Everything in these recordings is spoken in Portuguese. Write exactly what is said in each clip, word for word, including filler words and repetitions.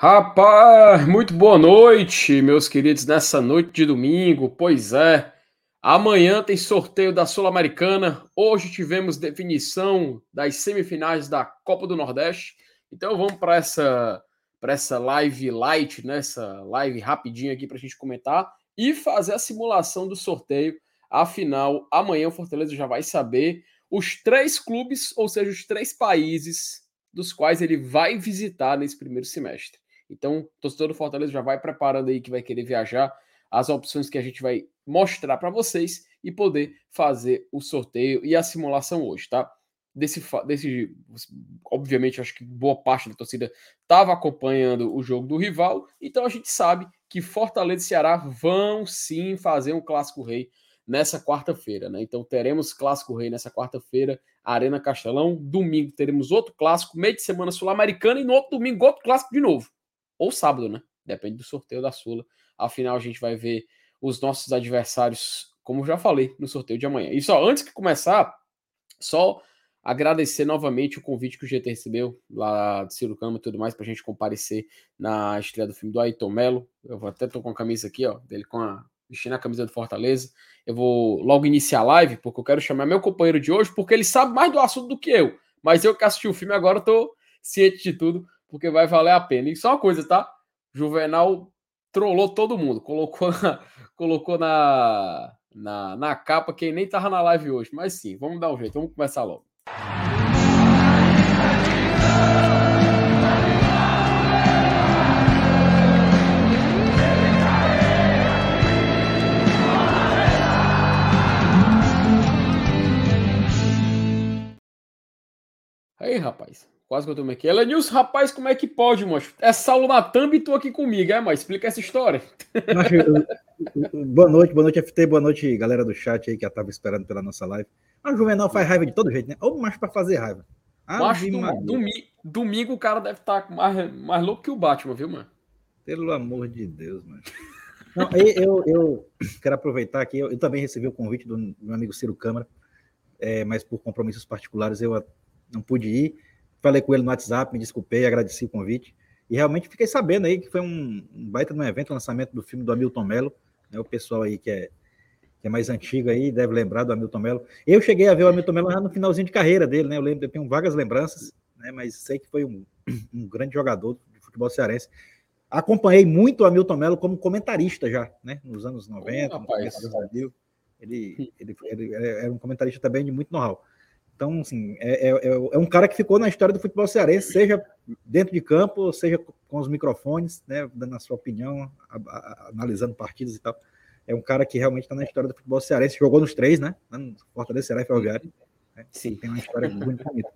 Rapaz, muito boa noite, meus queridos, nessa noite de domingo. Pois é, amanhã tem sorteio da Sul-Americana. Hoje tivemos definição das semifinais da Copa do Nordeste. Então vamos para essa para essa live light, né? Essa live rapidinha aqui para a gente comentar e fazer a simulação do sorteio. Afinal, amanhã o Fortaleza já vai saber os três clubes, ou seja, os três países dos quais ele vai visitar nesse primeiro semestre. Então, o torcedor do Fortaleza já vai preparando aí que vai querer viajar, as opções que a gente vai mostrar para vocês e poder fazer o sorteio e a simulação hoje, tá? Desse, desse, obviamente, acho que boa parte da torcida estava acompanhando o jogo do rival, então a gente sabe que Fortaleza e Ceará vão sim fazer um Clássico Rei nessa quarta-feira, né? Então teremos Clássico Rei nessa quarta-feira, Arena Castelão. Domingo teremos outro clássico, meio de semana sul-americana, e no outro domingo outro clássico de novo. Ou sábado, né? Depende do sorteio da Sula. Afinal, a gente vai ver os nossos adversários, como eu já falei, no sorteio de amanhã. E só antes que começar, só agradecer novamente o convite que o G T recebeu lá de Ciro Câmara e tudo mais, pra gente comparecer na estreia do filme do Ayrton Mello. Eu vou até tô com a camisa aqui, ó, dele com a vestindo a camisa do Fortaleza. Eu vou logo iniciar a live, porque eu quero chamar meu companheiro de hoje, porque ele sabe mais do assunto do que eu. Mas eu que assisti o filme agora tô ciente de tudo, porque vai valer a pena. E só uma coisa, tá? Juvenal trollou todo mundo, colocou na, colocou na, na, na capa quem nem tava na live hoje. Mas sim, vamos dar um jeito, vamos começar logo. Aí, rapaz, quase que eu tô aqui. Elenilson, rapaz, como é que pode, moço? É Saulo na thumb e tu aqui comigo, é, mas explica essa história. Macho, boa noite, boa noite, F T, boa noite, galera do chat aí que já tava esperando pela nossa live. Mas o Juvenal faz raiva de todo jeito, né? Ou mais pra fazer raiva. Macho, domingo, domingo o cara deve estar mais, mais louco que o Batman, viu, mano? Pelo amor de Deus, mano. Não, eu, eu quero aproveitar aqui, eu, eu também recebi o convite do meu amigo Ciro Câmara, é, mas por compromissos particulares eu não pude ir. Falei com ele no WhatsApp, me desculpei, agradeci o convite. E realmente fiquei sabendo aí que foi um, um baita de um evento, o lançamento do filme do Hamilton Mello, né? O pessoal aí que é, que é mais antigo aí deve lembrar do Hamilton Mello. Eu cheguei a ver o Hamilton Mello já no finalzinho de carreira dele, né? Eu lembro, eu tenho vagas lembranças, né? Mas sei que foi um, um grande jogador de futebol cearense. Acompanhei muito o Hamilton Mello como comentarista já, né? Nos anos noventa, oh, no começo do Brasil. Ele, ele, ele era um comentarista também de muito know-how. Então, assim, é, é, é um cara que ficou na história do futebol cearense, seja dentro de campo, seja com os microfones, né, dando a sua opinião, a, a, analisando partidas e tal. É um cara que realmente está na história do futebol cearense, jogou nos três, né? Fortaleza, Ceará e Ferroviário. Né? Sim. Tem uma história muito bonita.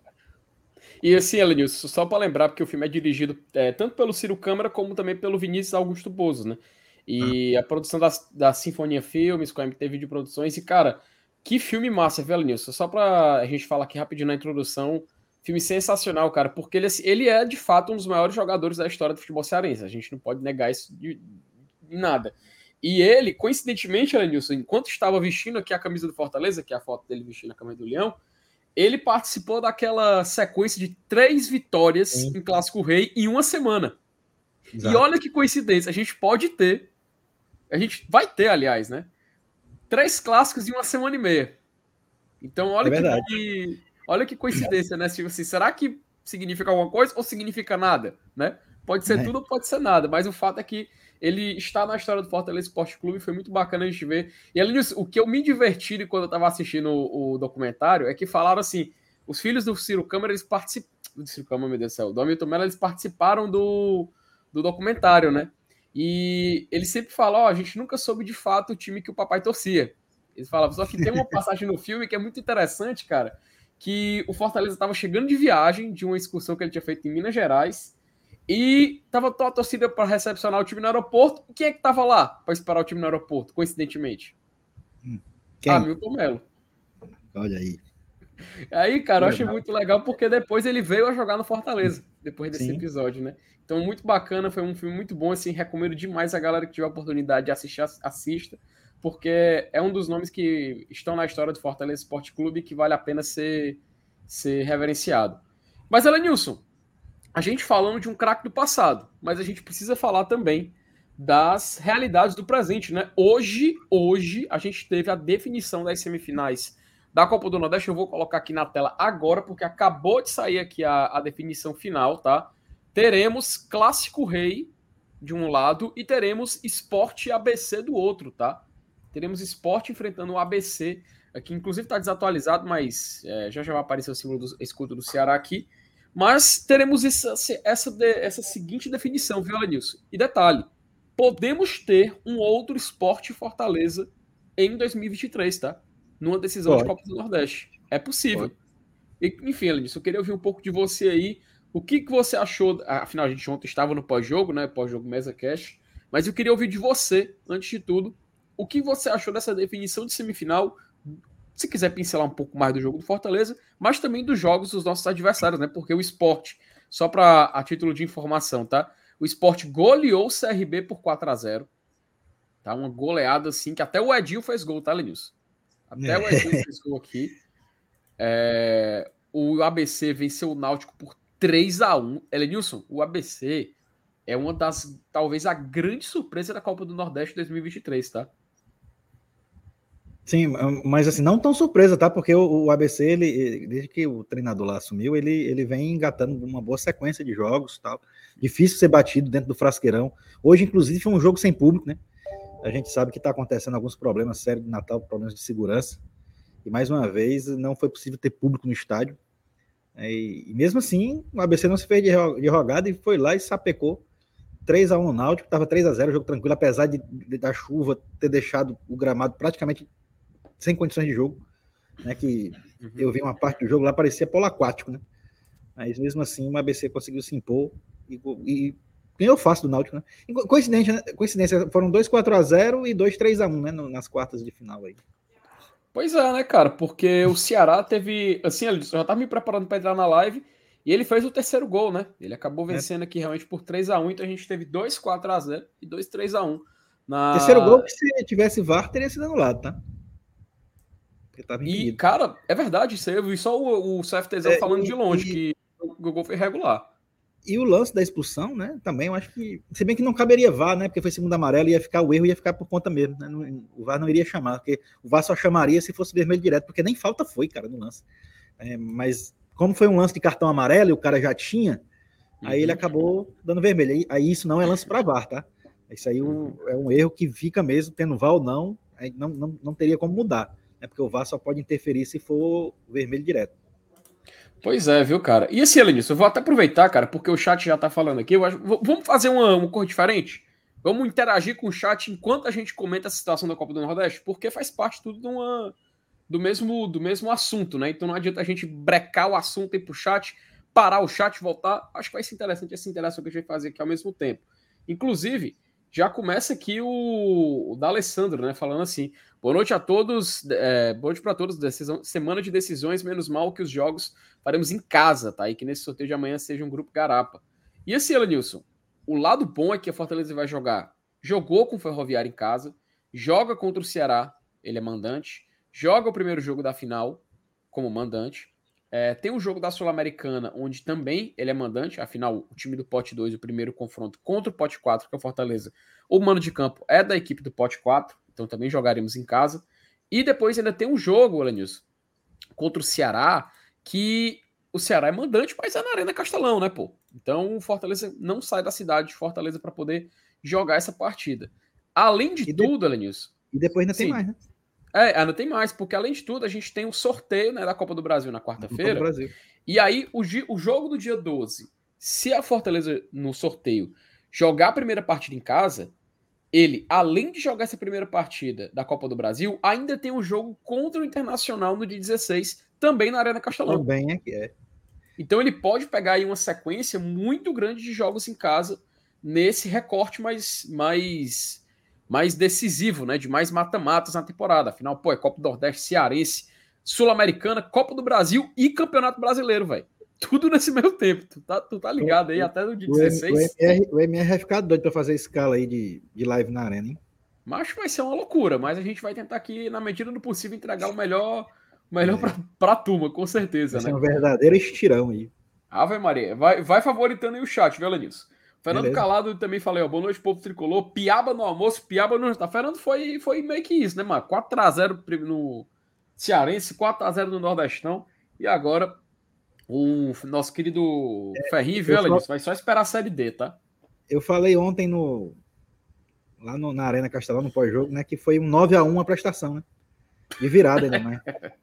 E assim, Elenilson, só para lembrar, porque o filme é dirigido é, tanto pelo Ciro Câmara como também pelo Vinícius Augusto Bozo, né? E ah. a produção da, da Sinfonia Filmes, com a M T V de Produções, e cara, que filme massa, viu, Elenilson? Só pra a gente falar aqui rapidinho na introdução, filme sensacional, cara, porque ele, ele é de fato um dos maiores jogadores da história do futebol cearense, a gente não pode negar isso de, de nada. E ele, coincidentemente, Elenilson, enquanto estava vestindo aqui a camisa do Fortaleza, que é a foto dele vestindo a camisa do Leão, ele participou daquela sequência de três vitórias Sim. em Clássico Rei em uma semana. Exato. E olha que coincidência, a gente pode ter, a gente vai ter, aliás, né? Três clássicos em uma semana e meia. Então, olha, é que, olha que coincidência, né? Tipo assim, será que significa alguma coisa ou significa nada, né? Pode ser é. tudo ou pode ser nada, mas o fato é que ele está na história do Fortaleza Esporte Clube, foi muito bacana a gente ver. E além disso, o que eu me diverti quando eu estava assistindo o, o documentário é que falaram assim, os filhos do Ciro Câmara, eles participaram, do Ciro Câmara, meu Deus do céu, do Hamilton Mello, eles participaram do, do documentário, né? E eles sempre falam, ó, a gente nunca soube de fato o time que o papai torcia. Eles falavam, só que tem uma passagem no filme que é muito interessante, cara, que o Fortaleza estava chegando de viagem, de uma excursão que ele tinha feito em Minas Gerais, e tava toda a torcida para recepcionar o time no aeroporto. E quem é que tava lá para esperar o time no aeroporto, coincidentemente? Quem? Hamilton Mello. Olha aí. Aí, cara, eu achei muito legal porque depois ele veio a jogar no Fortaleza, depois desse Sim. episódio, né? Então, muito bacana, foi um filme muito bom, assim, recomendo demais a galera que tiver a oportunidade de assistir, assista, porque é um dos nomes que estão na história do Fortaleza Esporte Clube que vale a pena ser, ser reverenciado. Mas, Elenilson, a gente falando de um craque do passado, mas a gente precisa falar também das realidades do presente, né? Hoje, hoje, a gente teve a definição das semifinais da Copa do Nordeste. Eu vou colocar aqui na tela agora, porque acabou de sair aqui a, a definição final, tá? Teremos Clássico Rei de um lado e teremos Sport e A B C do outro, tá? Teremos Sport enfrentando o A B C, aqui inclusive está desatualizado, mas é, já já vai aparecer o símbolo do escudo do Ceará aqui. Mas teremos essa, essa, essa seguinte definição, viu, Alenilson? E detalhe, podemos ter um outro Sport Fortaleza em dois mil e vinte e três, tá? Numa decisão Pode. de Copa do Nordeste. É possível. E, enfim, Alenilson, eu queria ouvir um pouco de você aí. O que, que você achou? Afinal, a gente ontem estava no pós-jogo, né? Pós-jogo Mesa Cash. Mas eu queria ouvir de você, antes de tudo, o que você achou dessa definição de semifinal? Se quiser pincelar um pouco mais do jogo do Fortaleza, mas também dos jogos dos nossos adversários, né? Porque o Sport, só para a título de informação, tá? O Sport goleou o C R B por quatro a zero. Tá? Uma goleada assim, que até o Edinho fez gol, tá, Lenilson? Até o Edinho fez gol aqui. É... O A B C venceu o Náutico por três a um. Elenilson, o A B C é uma das, talvez, a grande surpresa da Copa do Nordeste dois mil e vinte e três, tá? Sim, mas assim, não tão surpresa, tá? Porque o, o A B C, ele, desde que o treinador lá assumiu, ele, ele vem engatando uma boa sequência de jogos, tal. Difícil ser batido dentro do Frasqueirão. Hoje, inclusive, foi um jogo sem público, né? A gente sabe que está acontecendo alguns problemas sérios de Natal, problemas de segurança. E, mais uma vez, não foi possível ter público no estádio. E, e mesmo assim, o A B C não se fez de, de rogada e foi lá e sapecou três a um no Náutico. Estava três a zero, jogo tranquilo, apesar de, de, da chuva ter deixado o gramado praticamente sem condições de jogo, né, que uhum. eu vi uma parte do jogo lá, parecia polo aquático, né, mas mesmo assim o A B C conseguiu se impor e, e ganhou fácil do Náutico, né, e coincidência, né? coincidência, foram dois quatro a zero e dois três a um, né, nas quartas de final aí. Pois é, né, cara, porque o Ceará teve, assim, ele já tava me preparando para entrar na live e ele fez o terceiro gol, né, ele acabou vencendo é. aqui realmente por três a um, então a gente teve dois quatro a zero e dois três a um. Na... Terceiro gol que se tivesse V A R teria sido anulado, tá? E, cara, é verdade, isso aí eu vi só o, o C F T Z é, falando e, de longe, e, que o gol foi irregular. E o lance da expulsão, né, também eu acho que, se bem que não caberia V A R, né, porque foi segundo amarelo, ia ficar o erro, ia ficar por conta mesmo, né, não, o V A R não iria chamar, porque o V A R só chamaria se fosse vermelho direto, porque nem falta foi, cara, no lance. É, mas como foi um lance de cartão amarelo e o cara já tinha, uhum. aí ele acabou dando vermelho, aí, aí isso não é lance para V A R, tá? Isso aí uhum. o, é um erro que fica mesmo, tendo V A R ou não, aí não, não, não teria como mudar. É porque o V A R só pode interferir se for vermelho direto. Pois é, viu, cara? E assim, Elenilson, eu vou até aproveitar, cara, porque o chat já tá falando aqui. Eu acho, vamos fazer uma, uma coisa diferente? Vamos interagir com o chat enquanto a gente comenta a situação da Copa do Nordeste? Porque faz parte tudo de uma, do, mesmo, do mesmo assunto, né? Então não adianta a gente brecar o assunto e ir pro chat, parar o chat, voltar. Acho que vai ser interessante essa interação que a gente vai fazer aqui ao mesmo tempo. Inclusive, já começa aqui o, o D'Alessandro, né? Falando assim: boa noite a todos, é, boa noite para todos. Decisão, semana de decisões, menos mal que os jogos faremos em casa, tá? E que nesse sorteio de amanhã seja um grupo garapa. E assim, Elenilson, o lado bom é que a Fortaleza vai jogar. Jogou com o Ferroviário em casa, joga contra o Ceará, ele é mandante, joga o primeiro jogo da final como mandante. É, tem o jogo da Sul-Americana, onde também ele é mandante, afinal, o time do pote dois, o primeiro confronto contra o pote quatro, que é o Fortaleza, o mano de campo é da equipe do pote quatro, então também jogaremos em casa. E depois ainda tem um jogo, Elenilson, contra o Ceará, que o Ceará é mandante, mas é na Arena Castelão, né, pô? Então o Fortaleza não sai da cidade de Fortaleza para poder jogar essa partida. Além de e tudo, de... Elenilson... E depois ainda sim, tem mais, né? É, ainda tem mais, porque além de tudo, a gente tem o sorteio, né, da Copa do Brasil na quarta-feira. E aí, o, o jogo do dia doze, se a Fortaleza, no sorteio, jogar a primeira partida em casa, ele, além de jogar essa primeira partida da Copa do Brasil, ainda tem um jogo contra o Internacional no dia dezesseis, também na Arena Castelão. Também é que é. Então ele pode pegar aí uma sequência muito grande de jogos em casa nesse recorte mais... mais mais decisivo, né, de mais mata-matas na temporada. Afinal, pô, é Copa do Nordeste, Cearense, Sul-Americana, Copa do Brasil e Campeonato Brasileiro, velho. Tudo nesse meio tempo. Tu tá, tu tá ligado aí até no dia dezesseis. O M R, o M R vai ficar doido pra fazer escala aí de, de live na Arena, hein? Mas vai ser uma loucura, mas a gente vai tentar aqui, na medida do possível, entregar o melhor, o melhor é. pra, pra turma, com certeza, vai né? Vai ser um verdadeiro estirão aí. Ave Maria. Vai, vai favoritando aí o chat, viu, Lenilson? Fernando Beleza. Calado também falei, ó, boa noite, povo tricolor. Piaba no almoço, piaba no jantar. Fernando foi, foi meio que isso, né, mano? quatro a zero no Cearense, quatro a zero no Nordestão. E agora, o nosso querido Ferrinho, viu, Eu, fa- Lenilson? Vai só esperar a Série D, tá? eu falei ontem no, lá no- na Arena Castelão, no pós-jogo, né? Que foi um nove a um a prestação, né? De virada ainda mais.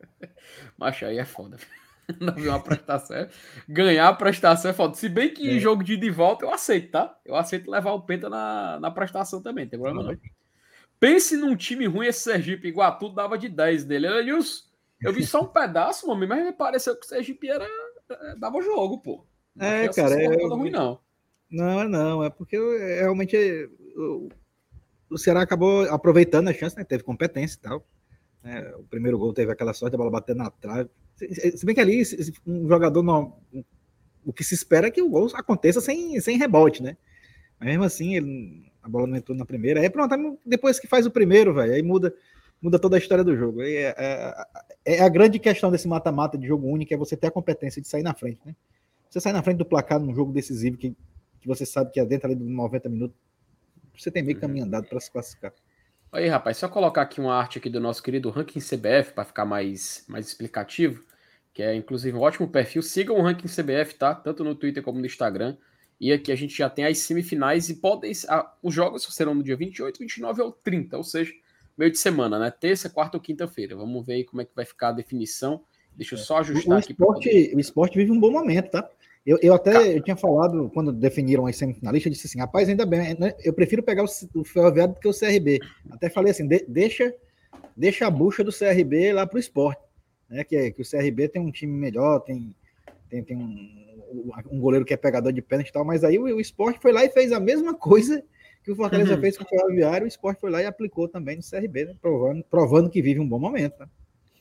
Mas aí é foda. Não viu uma prestação. é- Ganhar a prestação é foda. Se bem que em É, jogo de ida e volta eu aceito, tá? Eu aceito levar o Penta na, na prestação também, não tem problema não. lógico. Pense num time ruim esse Sergipe. Iguatu dava de dez nele. Elenilson, eu vi só um pedaço, mano, mas me pareceu que o Sergipe era, é, dava jogo, pô. Não achei É, essa cara, porra é, toda ruim, não. não, é não, é porque é, realmente é, o, o Ceará acabou aproveitando a chance, né? Teve competência e tal. Né? O primeiro gol teve aquela sorte, a bola batendo na trave. Se, se bem que ali, se- um jogador não. O que se espera é que o gol aconteça sem, sem rebote, né? Mas mesmo assim, ele, a bola não entrou na primeira. Aí pronto, aí depois que faz o primeiro, velho, aí muda, muda toda a história do jogo. Aí é, é, é a grande questão desse mata-mata de jogo único é você ter a competência de sair na frente, né? Você sai na frente do placar num jogo decisivo que, que você sabe que é dentro ali dos noventa minutos, você tem meio Uhum. caminho andado para se classificar. Aí, rapaz, só colocar aqui uma arte aqui do nosso querido Ranking C B F para ficar mais, mais explicativo, que é inclusive um ótimo perfil. Sigam o Ranking C B F, tá? Tanto no Twitter como no Instagram. E aqui a gente já tem as semifinais e podem. Ah, os jogos serão no dia vinte e oito, vinte e nove ou trinta, ou seja, meio de semana, né? Terça, quarta ou quinta-feira. Vamos ver aí como é que vai ficar a definição. Deixa eu só O, ajustar o aqui para poder. esporte, o esporte vive um bom momento, tá? Eu, eu Ca- até eu tinha falado, quando definiram as semifinalistas, eu disse assim, rapaz, ainda bem, né? Eu prefiro pegar o, o Ferroviário do que o C R B. Até falei assim, de, deixa, deixa a bucha do C R B lá pro esporte. Né? Que, é, que o C R B tem um time melhor, tem, tem, tem um, um goleiro que é pegador de pênalti e tal, mas aí o, o esporte foi lá e fez a mesma coisa que o Fortaleza fez com o Ferroviário, o esporte foi lá e aplicou também no C R B, né? provando, provando que vive um bom momento. Né?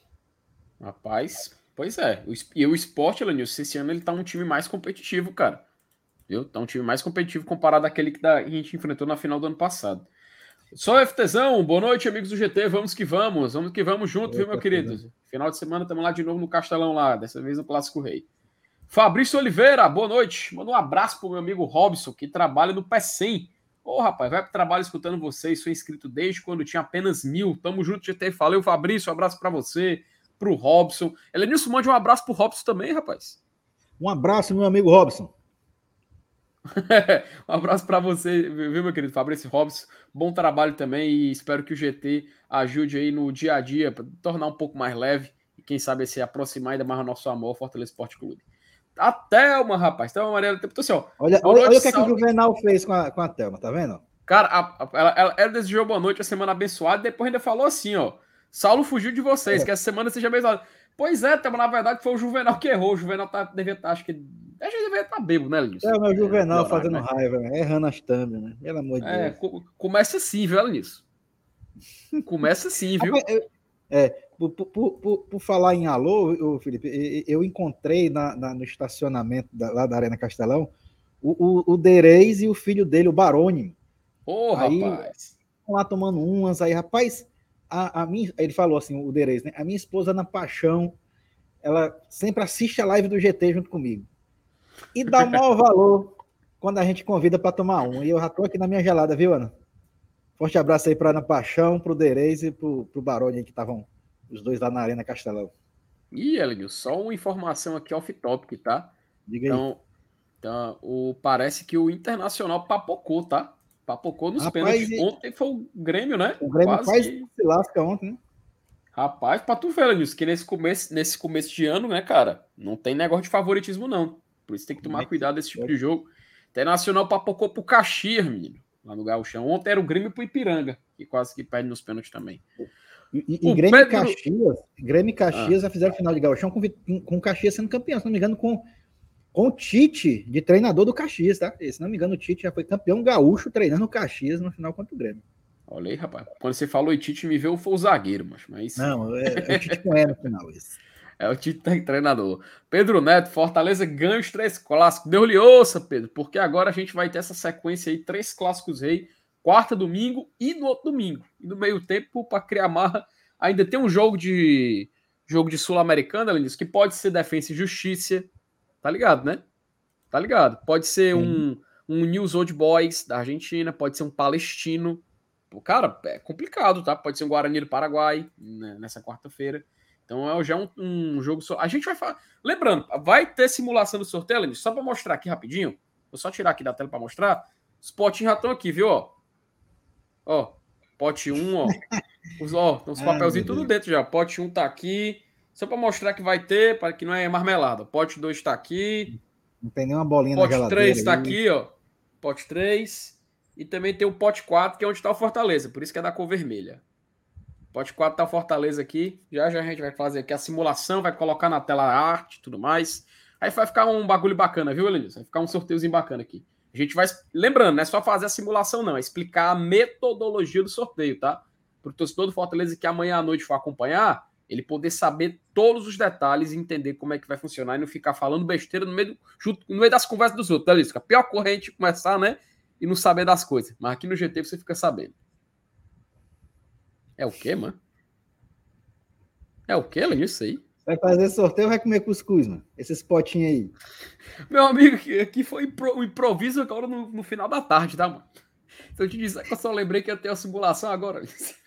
Rapaz, pois é. O es- E o Sport, Elenilson, esse ano ele tá um time mais competitivo, cara. Viu? Tá um time mais competitivo comparado àquele que da- a gente enfrentou na final do ano passado. Só FTzão, boa noite, amigos do G T. Vamos que vamos, vamos que vamos junto, viu, meu querido? Final de semana estamos lá de novo no Castelão lá, dessa vez no Clássico Rei. Fabrício Oliveira, boa noite. Manda um abraço pro meu amigo Robson, que trabalha no P E C E M. Ô, rapaz, vai pro trabalho escutando vocês. Sou inscrito desde quando tinha apenas mil. Tamo junto, G T. Valeu, Fabrício. Um abraço pra você, pro Robson. Elenilson, mande um abraço pro Robson também, rapaz. Um abraço, meu amigo Robson. Um abraço para você, viu, meu querido Fabrício Robson. Bom trabalho também e espero que o G T ajude aí no dia a dia para tornar um pouco mais leve e quem sabe se aproximar ainda mais ao nosso amor ao Fortaleza Esporte Clube. A Thelma, rapaz. Thelma Amarela, então assim, ó. Olha, Boa olha, noite, olha o que, é que o Saulo. Juvenal fez com a, com a Thelma, tá vendo? Cara, a, a, ela, ela, ela desejou boa noite, a semana abençoada, e depois ainda falou assim, ó. Saulo fugiu de vocês, É. que essa semana seja abençoada. Pois é, Thelma, na verdade foi o Juvenal que errou. O Juvenal tá, devia estar, acho que. Acho que devia estar bêbado, né, Linus? É o meu É, naquele Juvenal horário, fazendo né? raiva, né? Errando as thumb, né? Pelo amor de É, Deus. co- começa assim, viu, Linus? Começa assim, viu? Rapaz, eu- é, por, por, por, por falar em alô, ô, Felipe, eu encontrei na, na- no estacionamento da, lá da Arena Castelão o, o, o Derez e o filho dele, o Baroni. Ô, Aí, rapaz. lá tomando umas, aí, rapaz, a, a minha, ele falou assim, o Derez, né? A minha esposa, na paixão, ela sempre assiste a live do G T junto comigo. E dá o maior valor quando a gente convida para tomar um. E eu já tô aqui na minha gelada, viu, Ana? Forte abraço aí para Ana Paixão, pro Derez e pro, pro Baroni, que estavam os dois lá na Arena Castelão. Ih, Elenil, só uma informação aqui off-topic, tá? Diga aí. Então, então o, parece que o Internacional papocou, tá? Papocou nos Rapaz, pênaltis. Ontem foi o Grêmio, né? o Grêmio Quase quase que. se lasca ontem, né? Rapaz, pra tu ver, Elenil, que nesse começo, nesse começo de ano, né, cara? Não tem negócio de favoritismo, não. Por isso tem que tomar cuidado desse tipo de jogo. Internacional papocou pro Caxias, menino. Lá no Gauchão. Ontem era o Grêmio pro Ipiranga, que quase que perde nos pênaltis também. E, e, e O Grêmio e Pedro. Caxias, Grêmio e Ah. Caxias já fizeram final de Gauchão com, com o Caxias sendo campeão, se não me engano, com, com o Tite, de treinador do Caxias, tá? E, se não me engano, o Tite já foi campeão gaúcho treinando o Caxias no final contra o Grêmio. Olha aí, rapaz. Quando você falou em Tite, me veio foi o zagueiro, mas, mas Não, é, é o Tite com E no final, esse. é o Tite tem treinador. Pedro Neto, Fortaleza ganha os três clássicos. Deu-lhe ouça, Pedro, porque agora a gente vai ter essa sequência aí, três clássicos rei, quarta, domingo e no outro domingo. E no meio tempo, para criar marra, ainda tem um jogo de jogo de Sul-Americana, Lenis, que pode ser Defensa e Justiça, tá ligado, né? Tá ligado? Pode ser um, um News Old Boys da Argentina, pode ser um Palestino. Cara, é complicado, tá? Pode ser um Guarani do Paraguai, né, nessa quarta-feira. Então é já um, um jogo só. A gente vai falar. Lembrando, vai ter simulação do sorteio, Lenny, só para mostrar aqui rapidinho. Vou só tirar aqui da tela para mostrar. Os potinhos já estão aqui, viu? Ó, ó pote um, ó. Os, ó, tem os papelzinhos tudo dentro já. Pote um tá aqui. Só para mostrar que vai ter, para que não é marmelada. Pote dois tá aqui. Não tem nenhuma bolinha pote na geladeira. Pote três tá aqui, ó. Pote três. E também tem o pote quatro, que é onde tá o Fortaleza. Por isso que é da cor vermelha. Pote quatro tá o Fortaleza aqui. Já já a gente vai fazer aqui a simulação, vai colocar na tela a arte e tudo mais. Aí vai ficar um bagulho bacana, viu, Elenilson? Vai ficar um sorteiozinho bacana aqui. A gente vai... Lembrando, não é só fazer a simulação, não. É explicar a metodologia do sorteio, tá? Para o torcedor do Fortaleza que amanhã à noite for acompanhar, ele poder saber todos os detalhes e entender como é que vai funcionar e não ficar falando besteira no meio, do... junto... no meio das conversas dos outros, tá, Elenilson? A pior corrente começar, né? E não saber das coisas. Mas aqui no G T você fica sabendo. É o quê, mano? É o quê, Lenilson? Isso aí? Vai fazer sorteio ou vai comer cuscuz, mano? Esses potinhos aí. Meu amigo, aqui foi o improviso agora no, no final da tarde, tá, mano? Se eu te disser que eu só lembrei que ia ter a simulação agora.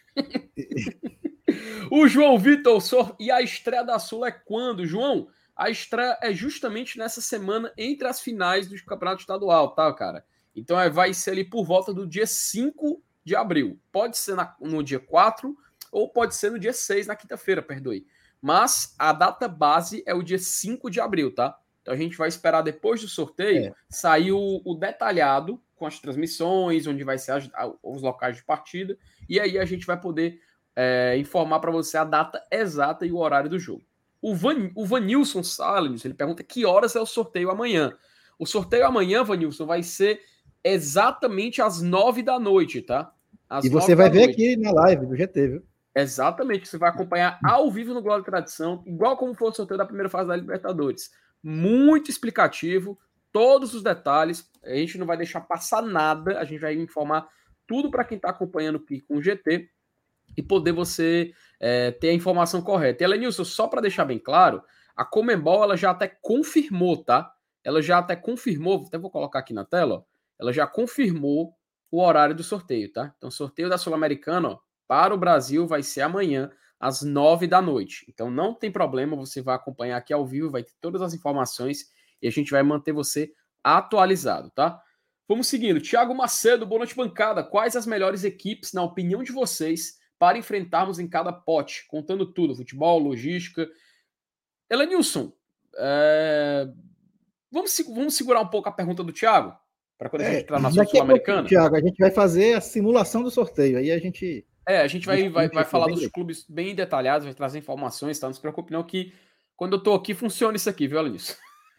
O João Vitor, e a estreia da Sula é quando, João? A estreia é justamente nessa semana entre as finais do Campeonato Estadual, tá, cara? Então vai ser ali por volta do dia cinco de abril. Pode ser na, no dia quatro ou pode ser no dia seis, na quinta-feira, perdoe. Mas a data base é o dia cinco de abril, tá? Então a gente vai esperar depois do sorteio é. sair o, o detalhado com as transmissões, onde vai ser as, os locais de partida, e aí a gente vai poder é, informar para você a data exata e o horário do jogo. O, Van, o Vanilson Salles, ele pergunta que horas é o sorteio amanhã. O sorteio amanhã, Vanilson, vai ser exatamente às nove da noite, tá? Às e você vai ver noite. Aqui na live do G T, viu? Exatamente, você vai acompanhar ao vivo no Glória e Tradição, igual como foi o sorteio da primeira fase da Libertadores. Muito explicativo, todos os detalhes, a gente não vai deixar passar nada, a gente vai informar tudo para quem está acompanhando aqui com o G T e poder você é, ter a informação correta. E, Elenilson, só para deixar bem claro, a Conmebol ela já até confirmou, tá? Ela já até confirmou, até vou colocar aqui na tela, ó, ela já confirmou o horário do sorteio, tá? Então, o sorteio da Sul-Americana, ó, para o Brasil vai ser amanhã, às nove da noite. Então não tem problema, você vai acompanhar aqui ao vivo, vai ter todas as informações e a gente vai manter você atualizado, tá? Vamos seguindo. Thiago Macedo, boa noite, bancada. Quais as melhores equipes, na opinião de vocês, para enfrentarmos em cada pote? Contando tudo, futebol, logística. Elenilson, é... vamos, vamos segurar um pouco a pergunta do Thiago? Para quando a gente é, entrar na Sul-Americana? Thiago, a gente vai fazer a simulação do sorteio, aí a gente... É, a gente vai, vai, vai falar dos clubes bem detalhados, vai trazer informações, tá? Não se preocupe não que quando eu tô aqui funciona isso aqui, viu, Elenilson?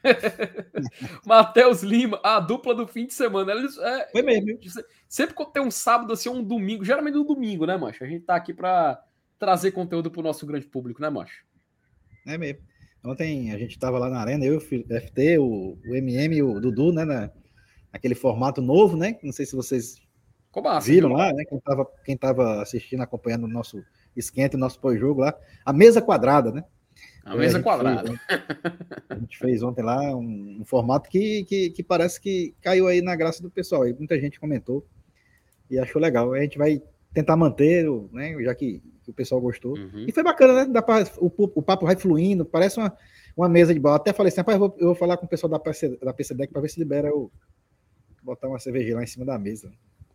Matheus Lima, a dupla do fim de semana. É, Foi mesmo. Sempre quando tem um sábado assim, ou um domingo, geralmente um domingo, né, macho? A gente tá aqui pra trazer conteúdo pro nosso grande público, né, macho? É mesmo. Ontem a gente tava lá na arena, eu, o F T, o, o M M e o Dudu, né, na, naquele formato novo, né? Não sei se vocês Massa, viram viu? lá, né? Quem tava, quem tava assistindo, acompanhando o nosso esquenta, o nosso pós-jogo lá. A mesa quadrada, né? A mesa a quadrada. Fez, a gente fez ontem lá um, um formato que, que, que parece que caiu aí na graça do pessoal. E muita gente comentou e achou legal. A gente vai tentar manter, né? Já que, que o pessoal gostou. Uhum. E foi bacana, né? Dá pra, o, o papo vai fluindo, parece uma, uma mesa de bola. Até falei assim, rapaz, eu vou, eu vou falar com o pessoal da P C, da P C D E C para ver se libera o botar uma cervejinha lá em cima da mesa.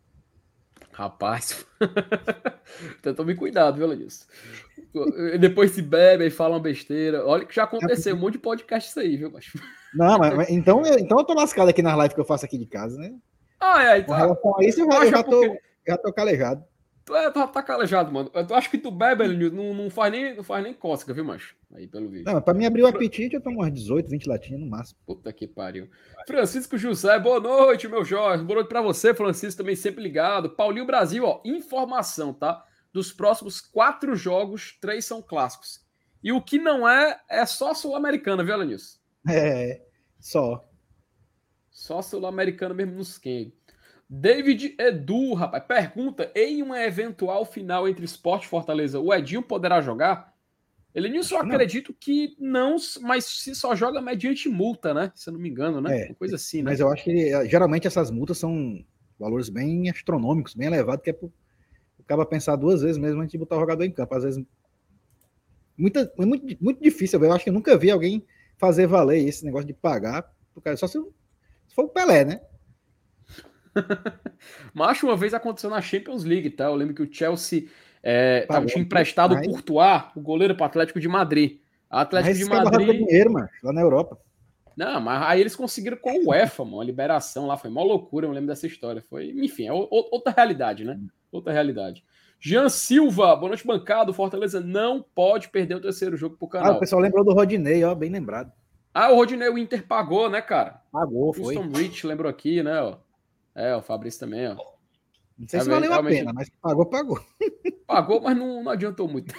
Rapaz, então tome cuidado, viu, Lenilson? Depois se bebe e fala uma besteira. Olha que já aconteceu um monte de podcast isso aí, viu, macho? Não, mas então, eu, então eu tô lascado aqui nas lives que eu faço aqui de casa, né? Ah, é, então. Com relação a isso, eu, já, eu já, tô, já tô calejado. Tu é, tá, tá calejado, mano. Eu acho que tu bebe, Lenilson, não, não, faz nem, não faz nem cócega, viu, macho? Aí, pelo vídeo. Não, pra mim abrir o apetite, eu tomo umas dezoito, vinte latinhas no máximo. Puta que pariu. Francisco José, boa noite, meu Jorge. Boa noite pra você, Francisco, também sempre ligado. Paulinho Brasil, ó, informação, tá? Dos próximos quatro jogos, três são clássicos. E o que não é, é só Sul-Americana, viu, Lenilson? É, só. Só Sul-Americana mesmo nos quem. David Edu, rapaz, pergunta, em uma eventual final entre Sport e Fortaleza, o Edinho poderá jogar? Elenilson, eu acredito que não, mas se só joga mediante multa, né? Se eu não me engano, né? É, Uma coisa assim, né? mas eu acho que geralmente essas multas são valores bem astronômicos, bem elevados, que é pro o cara pensar duas vezes mesmo antes de botar o jogador em campo. Às vezes, muita, é muito, muito difícil. Eu acho que eu nunca vi alguém fazer valer esse negócio de pagar. Cara, só se, se for o Pelé, né? Mas uma vez aconteceu na Champions League, tá? Eu lembro que o Chelsea é, tava, Pagou, tinha emprestado o mas, Courtois, o goleiro para o Atlético de Madrid. O Atlético mas de esses caras arrancam Madrid. dinheiro, mano, lá na Europa. Não, mas aí eles conseguiram com a UEFA, mano, a liberação lá. Foi mó loucura, eu lembro dessa história. Foi, enfim, é o- outra realidade, né? Outra realidade. Jean Silva, boa noite, bancado. Fortaleza não pode perder o terceiro jogo pro Ah, o canal. pessoal lembrou do Rodinei, ó, bem lembrado. Ah, o Rodinei, o Inter pagou, né, cara? Pagou, foi. Houston Rich lembrou aqui, né? Ó. É, o Fabrício também, ó. Não sei É, se valeu a realmente pena, mas pagou, pagou. pagou, mas não, não adiantou muito.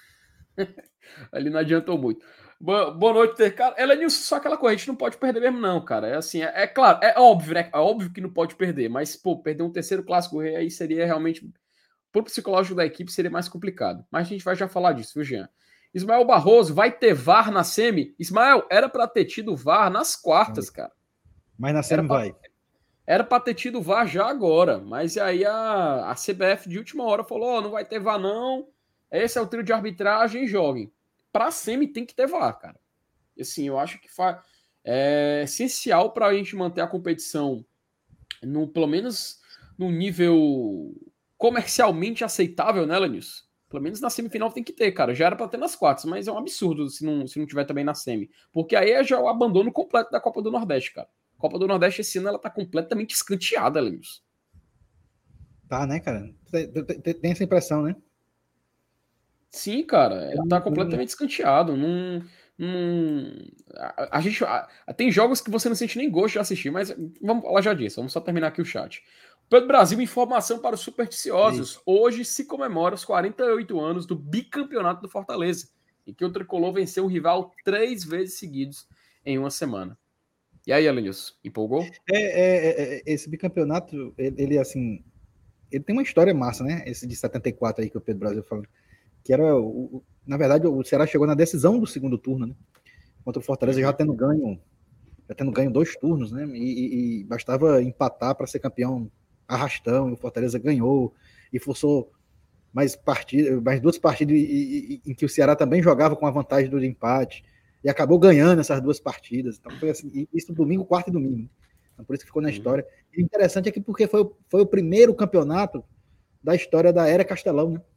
Ali não adiantou muito. Boa, boa noite, ter cara. Elenilson, só aquela coisa, a gente não pode perder mesmo, não, cara. É assim, é, é claro, é óbvio, né? É óbvio que não pode perder, mas, pô, perder um terceiro clássico rei aí seria realmente. Pro psicológico da equipe seria mais complicado. Mas a gente vai já falar disso, viu, Jean? Ismael Barroso, vai ter V A R na semi? Ismael, era pra ter tido V A R nas quartas, cara. Mas na Era semi pra, vai. era pra ter tido V A R já agora. Mas aí a, a C B F de última hora falou: ó, oh, não vai ter V A R, não. Esse é o trio de arbitragem, joguem. Pra semi tem que ter V A R, cara. Assim, eu acho que fa... é essencial para a gente manter a competição no, pelo menos no nível comercialmente aceitável, né, Lanils? Pelo menos na semifinal tem que ter, cara. Já era para ter nas quartas, mas é um absurdo se não, se não tiver também na semi. Porque aí é já o abandono completo da Copa do Nordeste, cara. A Copa do Nordeste esse ano ela tá completamente escanteada, Lanils. Tá, né, cara? Tem, tem essa impressão, né? Sim, cara, ela tá Eu, eu, completamente escanteado. Não, não, a, a gente a, tem jogos que você não sente nem gosto de assistir, mas vamos falar já disso. Vamos só terminar aqui o chat. Pedro Brasil, informação para os supersticiosos. Eita. Hoje se comemora os quarenta e oito anos do bicampeonato do Fortaleza, em que o tricolor venceu o rival três vezes seguidos em uma semana. E aí, Elenilson, empolgou? É, é, é, esse bicampeonato, ele, ele, assim, ele tem uma história massa, né? Esse de setenta e quatro aí que o Pedro Brasil falou. Que era, o, na verdade, o Ceará chegou na decisão do segundo turno, né? Contra o Fortaleza, uhum. já tendo ganho, já tendo ganho dois turnos, né? E, e, e bastava empatar para ser campeão arrastão, e o Fortaleza ganhou e forçou mais, partida, mais duas partidas e, e, em que o Ceará também jogava com a vantagem do empate e acabou ganhando essas duas partidas. Então foi assim, isso domingo, quarto e domingo. Então, por isso que ficou na uhum. história. E o interessante é que porque foi, foi o primeiro campeonato da história da era Castelão, né?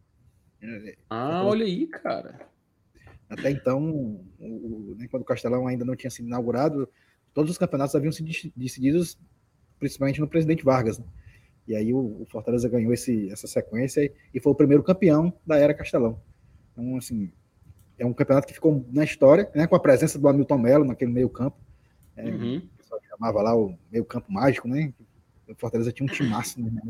Ah, olha aí, cara. Até então, o, o, né, quando o Castelão ainda não tinha sido inaugurado, todos os campeonatos haviam sido decididos principalmente no Presidente Vargas. Né? E aí o, o Fortaleza ganhou esse, essa sequência e foi o primeiro campeão da era Castelão. Então, assim, é um campeonato que ficou na história, né, com a presença do Hamilton Melo naquele meio campo. É, uhum. O pessoal chamava lá o meio campo mágico, né? O Fortaleza tinha um timaço, né?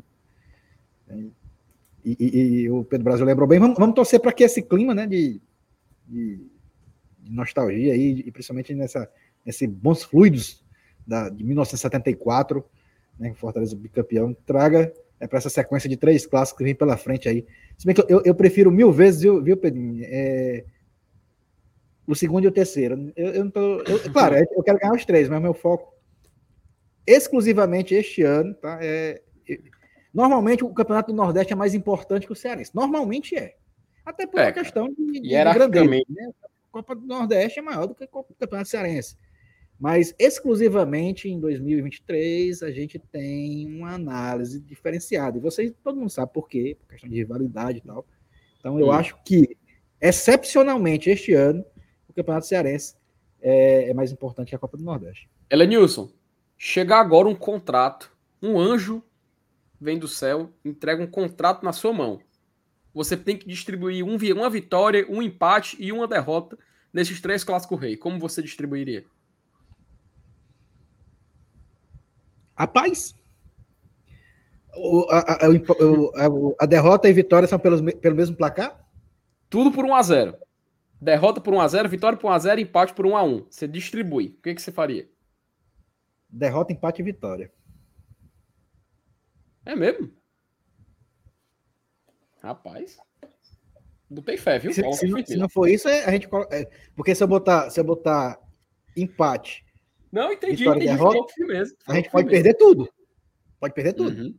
E, e, e o Pedro Brasil lembrou bem. Vamos, vamos torcer para que esse clima, né, de, de, de nostalgia aí, e principalmente nessa, nesse bons fluidos da, de mil novecentos e setenta e quatro, né, Fortaleza bicampeão, traga é, para essa sequência de três clássicos que vem pela frente aí. Se bem que eu, eu prefiro mil vezes, viu, viu Pedrinho? É, o segundo e o terceiro. Eu, eu não tô, eu, claro, eu quero ganhar os três, mas meu foco exclusivamente este ano, tá? É, normalmente o campeonato do Nordeste é mais importante que o Cearense. Normalmente é. Até por é, uma questão de, de, de grandeza. Né? A Copa do Nordeste é maior do que o campeonato cearense. Mas exclusivamente em dois mil e vinte e três a gente tem uma análise diferenciada. E vocês, todo mundo sabe por quê, por questão de rivalidade e tal. Então eu hum. acho que, excepcionalmente este ano, o campeonato cearense é, é mais importante que a Copa do Nordeste. Elenilson, chega agora um contrato, um anjo vem do céu, entrega um contrato na sua mão. Você tem que distribuir um, uma vitória, um empate e uma derrota nesses três clássicos rei. Como você distribuiria? Rapaz, o, a, a, a, a derrota e vitória são pelos, pelo mesmo placar? Tudo por um a zero. Derrota por um a zero, vitória por um a zero, empate por um a um. Você distribui. O que, que você faria? Derrota, empate e vitória. É mesmo? Rapaz. Não tem fé, viu? Se, se, não, se não for isso, a gente. É, porque se eu botar, se eu botar empate. Não, entendi, vitória entendi. E derrota, mesmo, a gente pode perder tudo. Pode perder tudo. Uhum.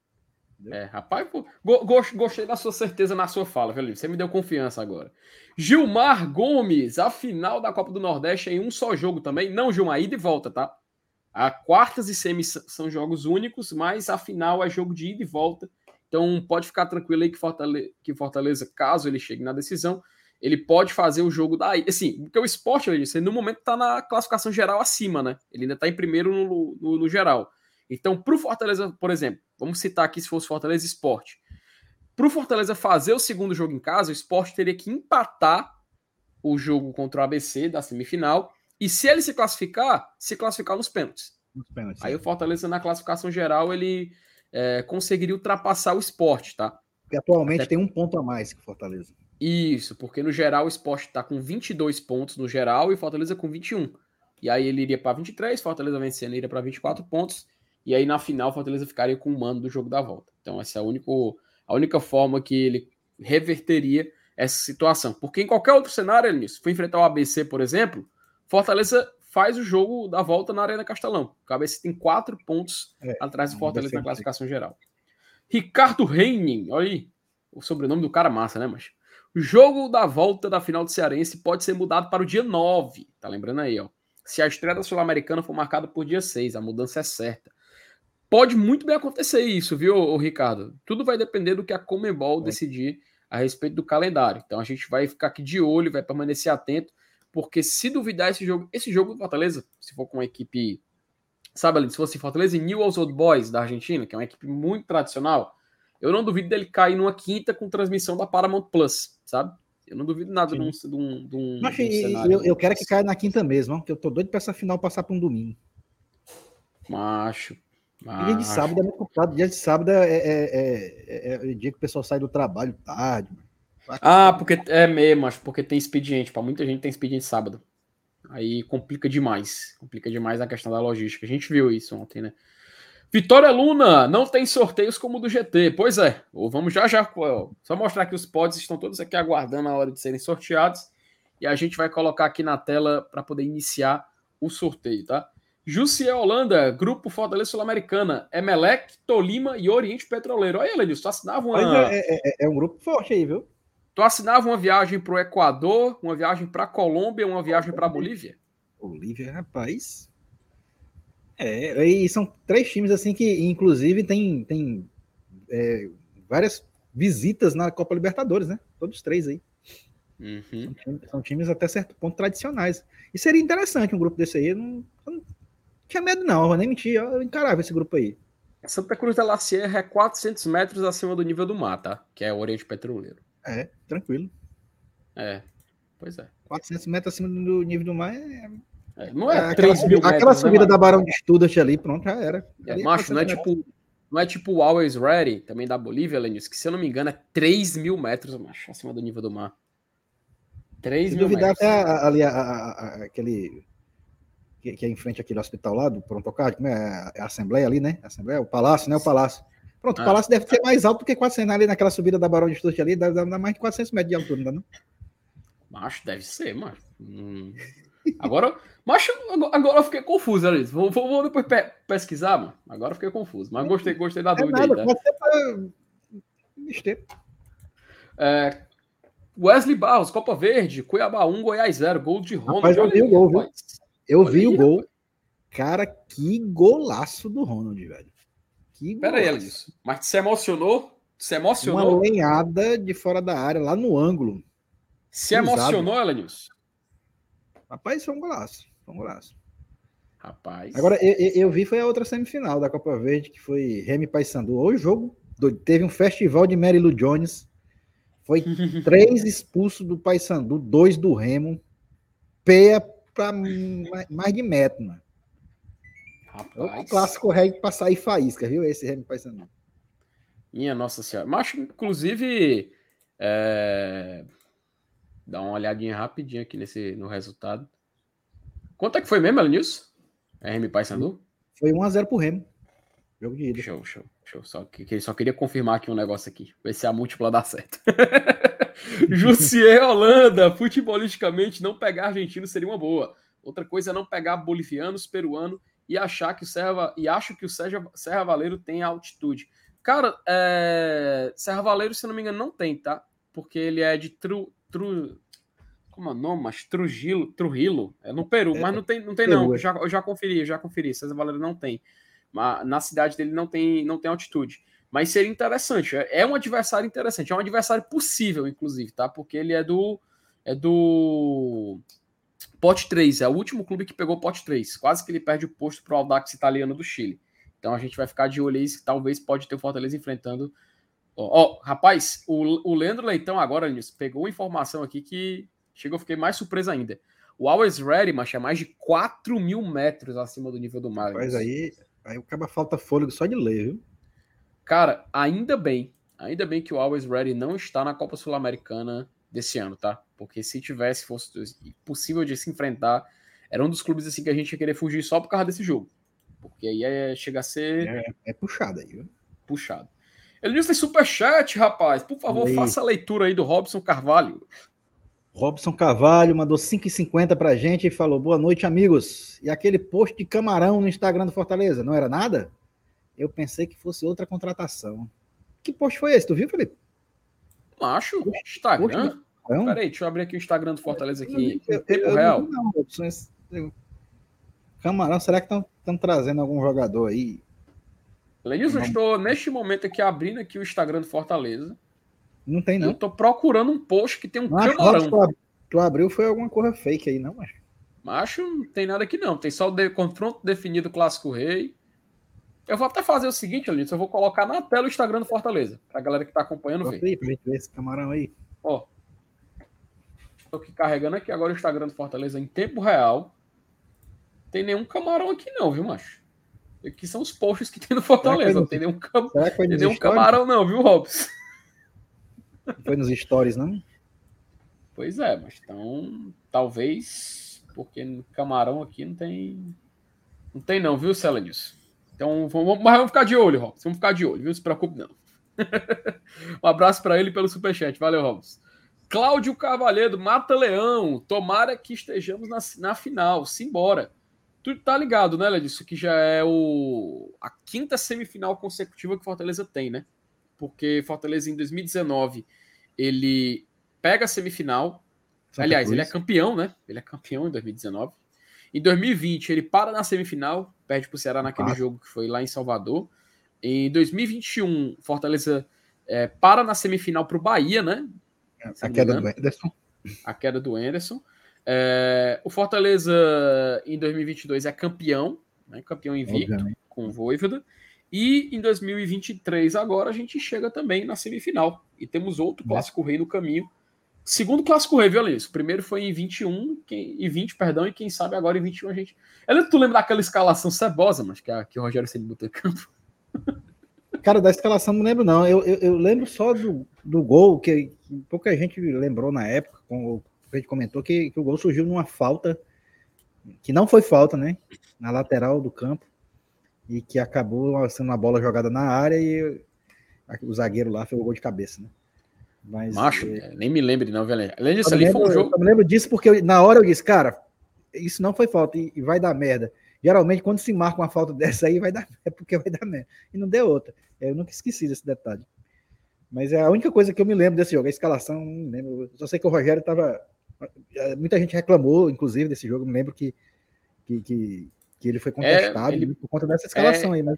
É, rapaz, pô, gostei, gostei da sua certeza na sua fala, velho. Você me deu confiança agora. Gilmar Gomes, a final da Copa do Nordeste em um só jogo também. Não, Gilmar, ida e volta, tá? A quartas e semis são jogos únicos, mas a final é jogo de ida e volta. Então pode ficar tranquilo aí que Fortaleza, que Fortaleza, caso ele chegue na decisão, ele pode fazer o jogo daí. Assim, porque o Sport, ele, no momento, tá na classificação geral acima, né? Ele ainda tá em primeiro no, no, no geral. Então, pro Fortaleza, por exemplo, vamos citar aqui se fosse Fortaleza Sport. Pro Fortaleza fazer o segundo jogo em casa, o Sport teria que empatar o jogo contra o A B C da semifinal. E se ele se classificar, se classificar nos pênaltis. Nos pênaltis Aí é. o Fortaleza, na classificação geral, ele é, conseguiria ultrapassar o Sport, tá? Porque atualmente Até... tem um ponto a mais que o Fortaleza. Isso, porque no geral o Sport está com vinte e dois pontos no geral e o Fortaleza com vinte e um. E aí ele iria para vinte e três, Fortaleza vencendo iria para vinte e quatro pontos. E aí na final o Fortaleza ficaria com o mando do jogo da volta. Então essa é a única, a única forma que ele reverteria essa situação. Porque em qualquer outro cenário, Elnis, se for enfrentar o A B C, por exemplo, Fortaleza faz o jogo da volta na Arena Castelão. O A B C tem quatro pontos é, atrás do Fortaleza na classificação geral. Ricardo Reining, olha aí, o sobrenome do cara massa, né, mas o jogo da volta da final do Cearense pode ser mudado para o dia nove, tá lembrando aí, ó. Se a estreia da Sul-Americana for marcada por dia seis, a mudança é certa. Pode muito bem acontecer isso, viu, Ricardo? Tudo vai depender do que a Conmebol é. decidir a respeito do calendário. Então a gente vai ficar aqui de olho, vai permanecer atento, porque se duvidar esse jogo, esse jogo do Fortaleza, se for com uma equipe, sabe ali, se fosse Fortaleza e Newell's Old Boys da Argentina, que é uma equipe muito tradicional, eu não duvido dele cair numa quinta com transmissão da Paramount Plus, sabe? Eu não duvido nada de um, de um, de um, Mas, de um cenário. Eu, eu quero que caia na quinta mesmo, porque eu tô doido pra essa final passar pra um domingo. Macho. macho. Dia de sábado é muito complicado. Dia de sábado é, é, é, é, é o dia que o pessoal sai do trabalho tarde. Ah, porque é mesmo, acho porque tem expediente. Para muita gente tem expediente sábado. Aí complica demais. Complica demais a questão da logística. A gente viu isso ontem, né? Vitória Luna, não tem sorteios como o do G T. Pois é, vamos já já. Só mostrar que os pods estão todos aqui aguardando a hora de serem sorteados. E a gente vai colocar aqui na tela para poder iniciar o sorteio, tá? Jussier Holanda, Grupo Fortaleza Sul-Americana, Emelec, Tolima e Oriente Petroleiro. Olha, Lenilson, tu assinava uma... É, é, é um grupo forte aí, viu? Tu assinava uma viagem para o Equador, uma viagem para a Colômbia, uma viagem para a Bolívia? Bolívia, rapaz... É, e são três times assim que, inclusive, tem, tem é, várias visitas na Copa Libertadores, né? Todos três aí. Uhum. São, times, são times até certo ponto tradicionais. E seria interessante um grupo desse aí. Eu não, eu não tinha medo, não. Eu vou nem mentir. Eu encarava esse grupo aí. Santa Cruz da La Sierra é quatrocentos metros acima do nível do mar, tá? Que é o Oriente Petroleiro. É, tranquilo. É, pois é. quatrocentos metros acima do nível do mar é... É, não é, é aquela, subida, metros, aquela subida né, da Barão de Studat ali, pronto, já era. É, macho, não é, tipo, não é tipo o Always Ready, também da Bolívia, Lenils, que se eu não me engano é três mil metros, macho, acima do nível do mar. três mil duvidar metros. até a, ali, a, a, a, aquele... Que, que é em frente àquele hospital lá, do Prontocar, como é a Assembleia ali, né? A Assembleia, o Palácio, né? O Palácio. Pronto, ah, o Palácio deve ser mais alto do que quatrocentos ali, naquela subida da Barão de Studat ali, deve dar mais de quatrocentos metros de altura, não dá, não? Macho, deve ser, macho. Hum... Agora, mas agora eu fiquei confuso, Alice. Vou, vou, vou depois pe pesquisar, mano. Agora eu fiquei confuso. Mas gostei, gostei da dúvida. É nada, aí, tá? Pode ser pra... Besteira. É, Wesley Barros, Copa Verde, Cuiabá um, Goiás zero, gol de Ronald. Rapaz, eu vi o gol, viu? Eu vi o gol. Cara, que golaço do Ronald, velho. Que Pera aí, Alice. Mas se emocionou? Se emocionou? Uma lenhada de fora da área, lá no ângulo. Se emocionou, Elenilson? Rapaz, foi um golaço. Foi um golaço. Rapaz. Agora, eu, eu vi foi a outra semifinal da Copa Verde, que foi Remy Paysandu. O jogo teve um festival de Mary Lou Jones. Foi três expulsos do Paysandu, dois do Remo. Peia pra mais de metro, mano. Rapaz. O clássico rei pra sair faísca, viu? Esse Remy Paysandu. Minha Nossa Senhora. Mas, inclusive, é... dá uma olhadinha rapidinho aqui nesse, no resultado. Quanto é que foi mesmo, Elenilson? É Remy Paysandu? Foi um a zero pro Remo. Jogo de ida. Show, show, show. Só que, que só queria confirmar aqui um negócio aqui. Ver se a múltipla dá certo. Jussier Holanda, futebolisticamente, não pegar argentino seria uma boa. Outra coisa é não pegar bolivianos, peruano e achar que o Serra, e acho que o Serra, Serra Valeiro tem altitude. Cara, é... Serra Valeiro, se não me engano, não tem, tá? Porque ele é de Tru... Tru... Como é o nome? Mas Trujillo, Trujillo, é no Peru, mas não tem, não tem não. Eu já, eu já conferi, já conferi. Serra Valeiro não tem. Mas na cidade dele não tem, não tem altitude. Mas seria interessante. É um adversário interessante. É um adversário possível, inclusive, tá? Porque ele é do... É do... Pote três, é o último clube que pegou o Pote três. Quase que ele perde o posto para o Audax italiano do Chile. Então a gente vai ficar de olho aí, se talvez pode ter o Fortaleza enfrentando. Ó, ó rapaz, o, o Leandro Leitão agora, Nilson, pegou uma informação aqui que chegou, eu fiquei mais surpreso ainda. O Always Ready, macho, é mais de quatro mil metros acima do nível do mar. Mas aí, aí o cara falta fôlego só de ler, viu? Cara, ainda bem, ainda bem que o Always Ready não está na Copa Sul-Americana desse ano, tá? Porque se tivesse, fosse possível de se enfrentar, era um dos clubes assim que a gente ia querer fugir só por causa desse jogo. Porque aí é, chega a ser... É, é puxado aí, viu? Puxado. Ele tem superchat, rapaz. Por favor, faça a leitura aí do Robson Carvalho. Robson Carvalho mandou cinco e cinquenta pra gente e falou, boa noite, amigos. E aquele post de camarão no Instagram do Fortaleza, não era nada? Eu pensei que fosse outra contratação. Que post foi esse? Tu viu, Felipe? Macho, Instagram? Peraí, deixa eu abrir aqui o Instagram do Fortaleza aqui. Eu, em tempo eu, real. Não, não, Robson, esse... Camarão, será que estão trazendo algum jogador aí? Lenilson, eu estou neste momento aqui abrindo aqui o Instagram do Fortaleza. Não tem, não. Eu estou procurando um post que tem um Macho, camarão. Robson, tu abriu, foi alguma coisa fake aí, não, macho? Macho, não tem nada aqui não. Tem só o de... confronto definido Clássico Rei. Eu vou até fazer o seguinte, Lenilson, eu vou colocar na tela o Instagram do Fortaleza, pra galera que tá acompanhando ver. Aí, pra gente ver esse camarão aí. Ó. Estou aqui carregando aqui agora o Instagram do Fortaleza em tempo real. Tem nenhum camarão aqui não, viu, macho? Aqui são os posts que tem no Fortaleza. Não tem nenhum, cam... tem nenhum camarão não, viu, Robson? Não foi nos stories, não? Pois é, mas então, talvez, porque camarão aqui não tem... Não tem não, viu, Celanilson? Então, vamos, mas vamos ficar de olho, Robson. Vamos ficar de olho, viu? Não se preocupe, não. Um abraço para ele pelo superchat. Valeu, Robson. Cláudio Carvalheiro, Mata Leão. Tomara que estejamos na, na final. Simbora. Tu tá ligado, né, Ledson? Que já é o, a quinta semifinal consecutiva que Fortaleza tem, né? Porque Fortaleza em dois mil e dezenove ele pega a semifinal. Santa Aliás, Cruz. Ele é campeão, né? Ele é campeão em dois mil e dezenove. Em dois mil e vinte ele para na semifinal, perde pro Ceará naquele ah. jogo que foi lá em Salvador. Em dois mil e vinte e um, Fortaleza é, para na semifinal pro Bahia, né? A queda do Anderson. A queda do Anderson. É, o Fortaleza em dois mil e vinte e dois é campeão, né, campeão invicto, Obviamente. Com o Vojvoda, e em dois mil e vinte e três agora a gente chega também na semifinal, e temos outro Clássico Rei no caminho, segundo Clássico Rei, viu, Alice? O primeiro foi em vinte e um, quem, e vinte, perdão, e quem sabe agora em vinte e um a gente... Tu lembra daquela escalação cebosa, mas que, a, que o Rogério Ceni botou em campo? Cara, da escalação não lembro não, eu, eu, eu lembro só do, do gol, que, que pouca gente lembrou na época, com o a gente comentou que, que o gol surgiu numa falta, que não foi falta, né? Na lateral do campo, e que acabou sendo uma bola jogada na área e o zagueiro lá fez o gol de cabeça, né? Mas, Macho, é... nem me lembre não, velho. Além disso, ali foi um jogo... Eu me lembro disso porque eu, na hora eu disse, cara, isso não foi falta e, e vai dar merda. Geralmente, quando se marca uma falta dessa aí, vai dar, é porque vai dar merda. E não deu outra. Eu nunca esqueci desse detalhe. Mas é a única coisa que eu me lembro desse jogo, a escalação, não me lembro. Eu só sei que o Rogério estava... Muita gente reclamou, inclusive, desse jogo. Me lembro que, que, que, que ele foi contestado é, ele, por conta dessa escalação é, aí, né?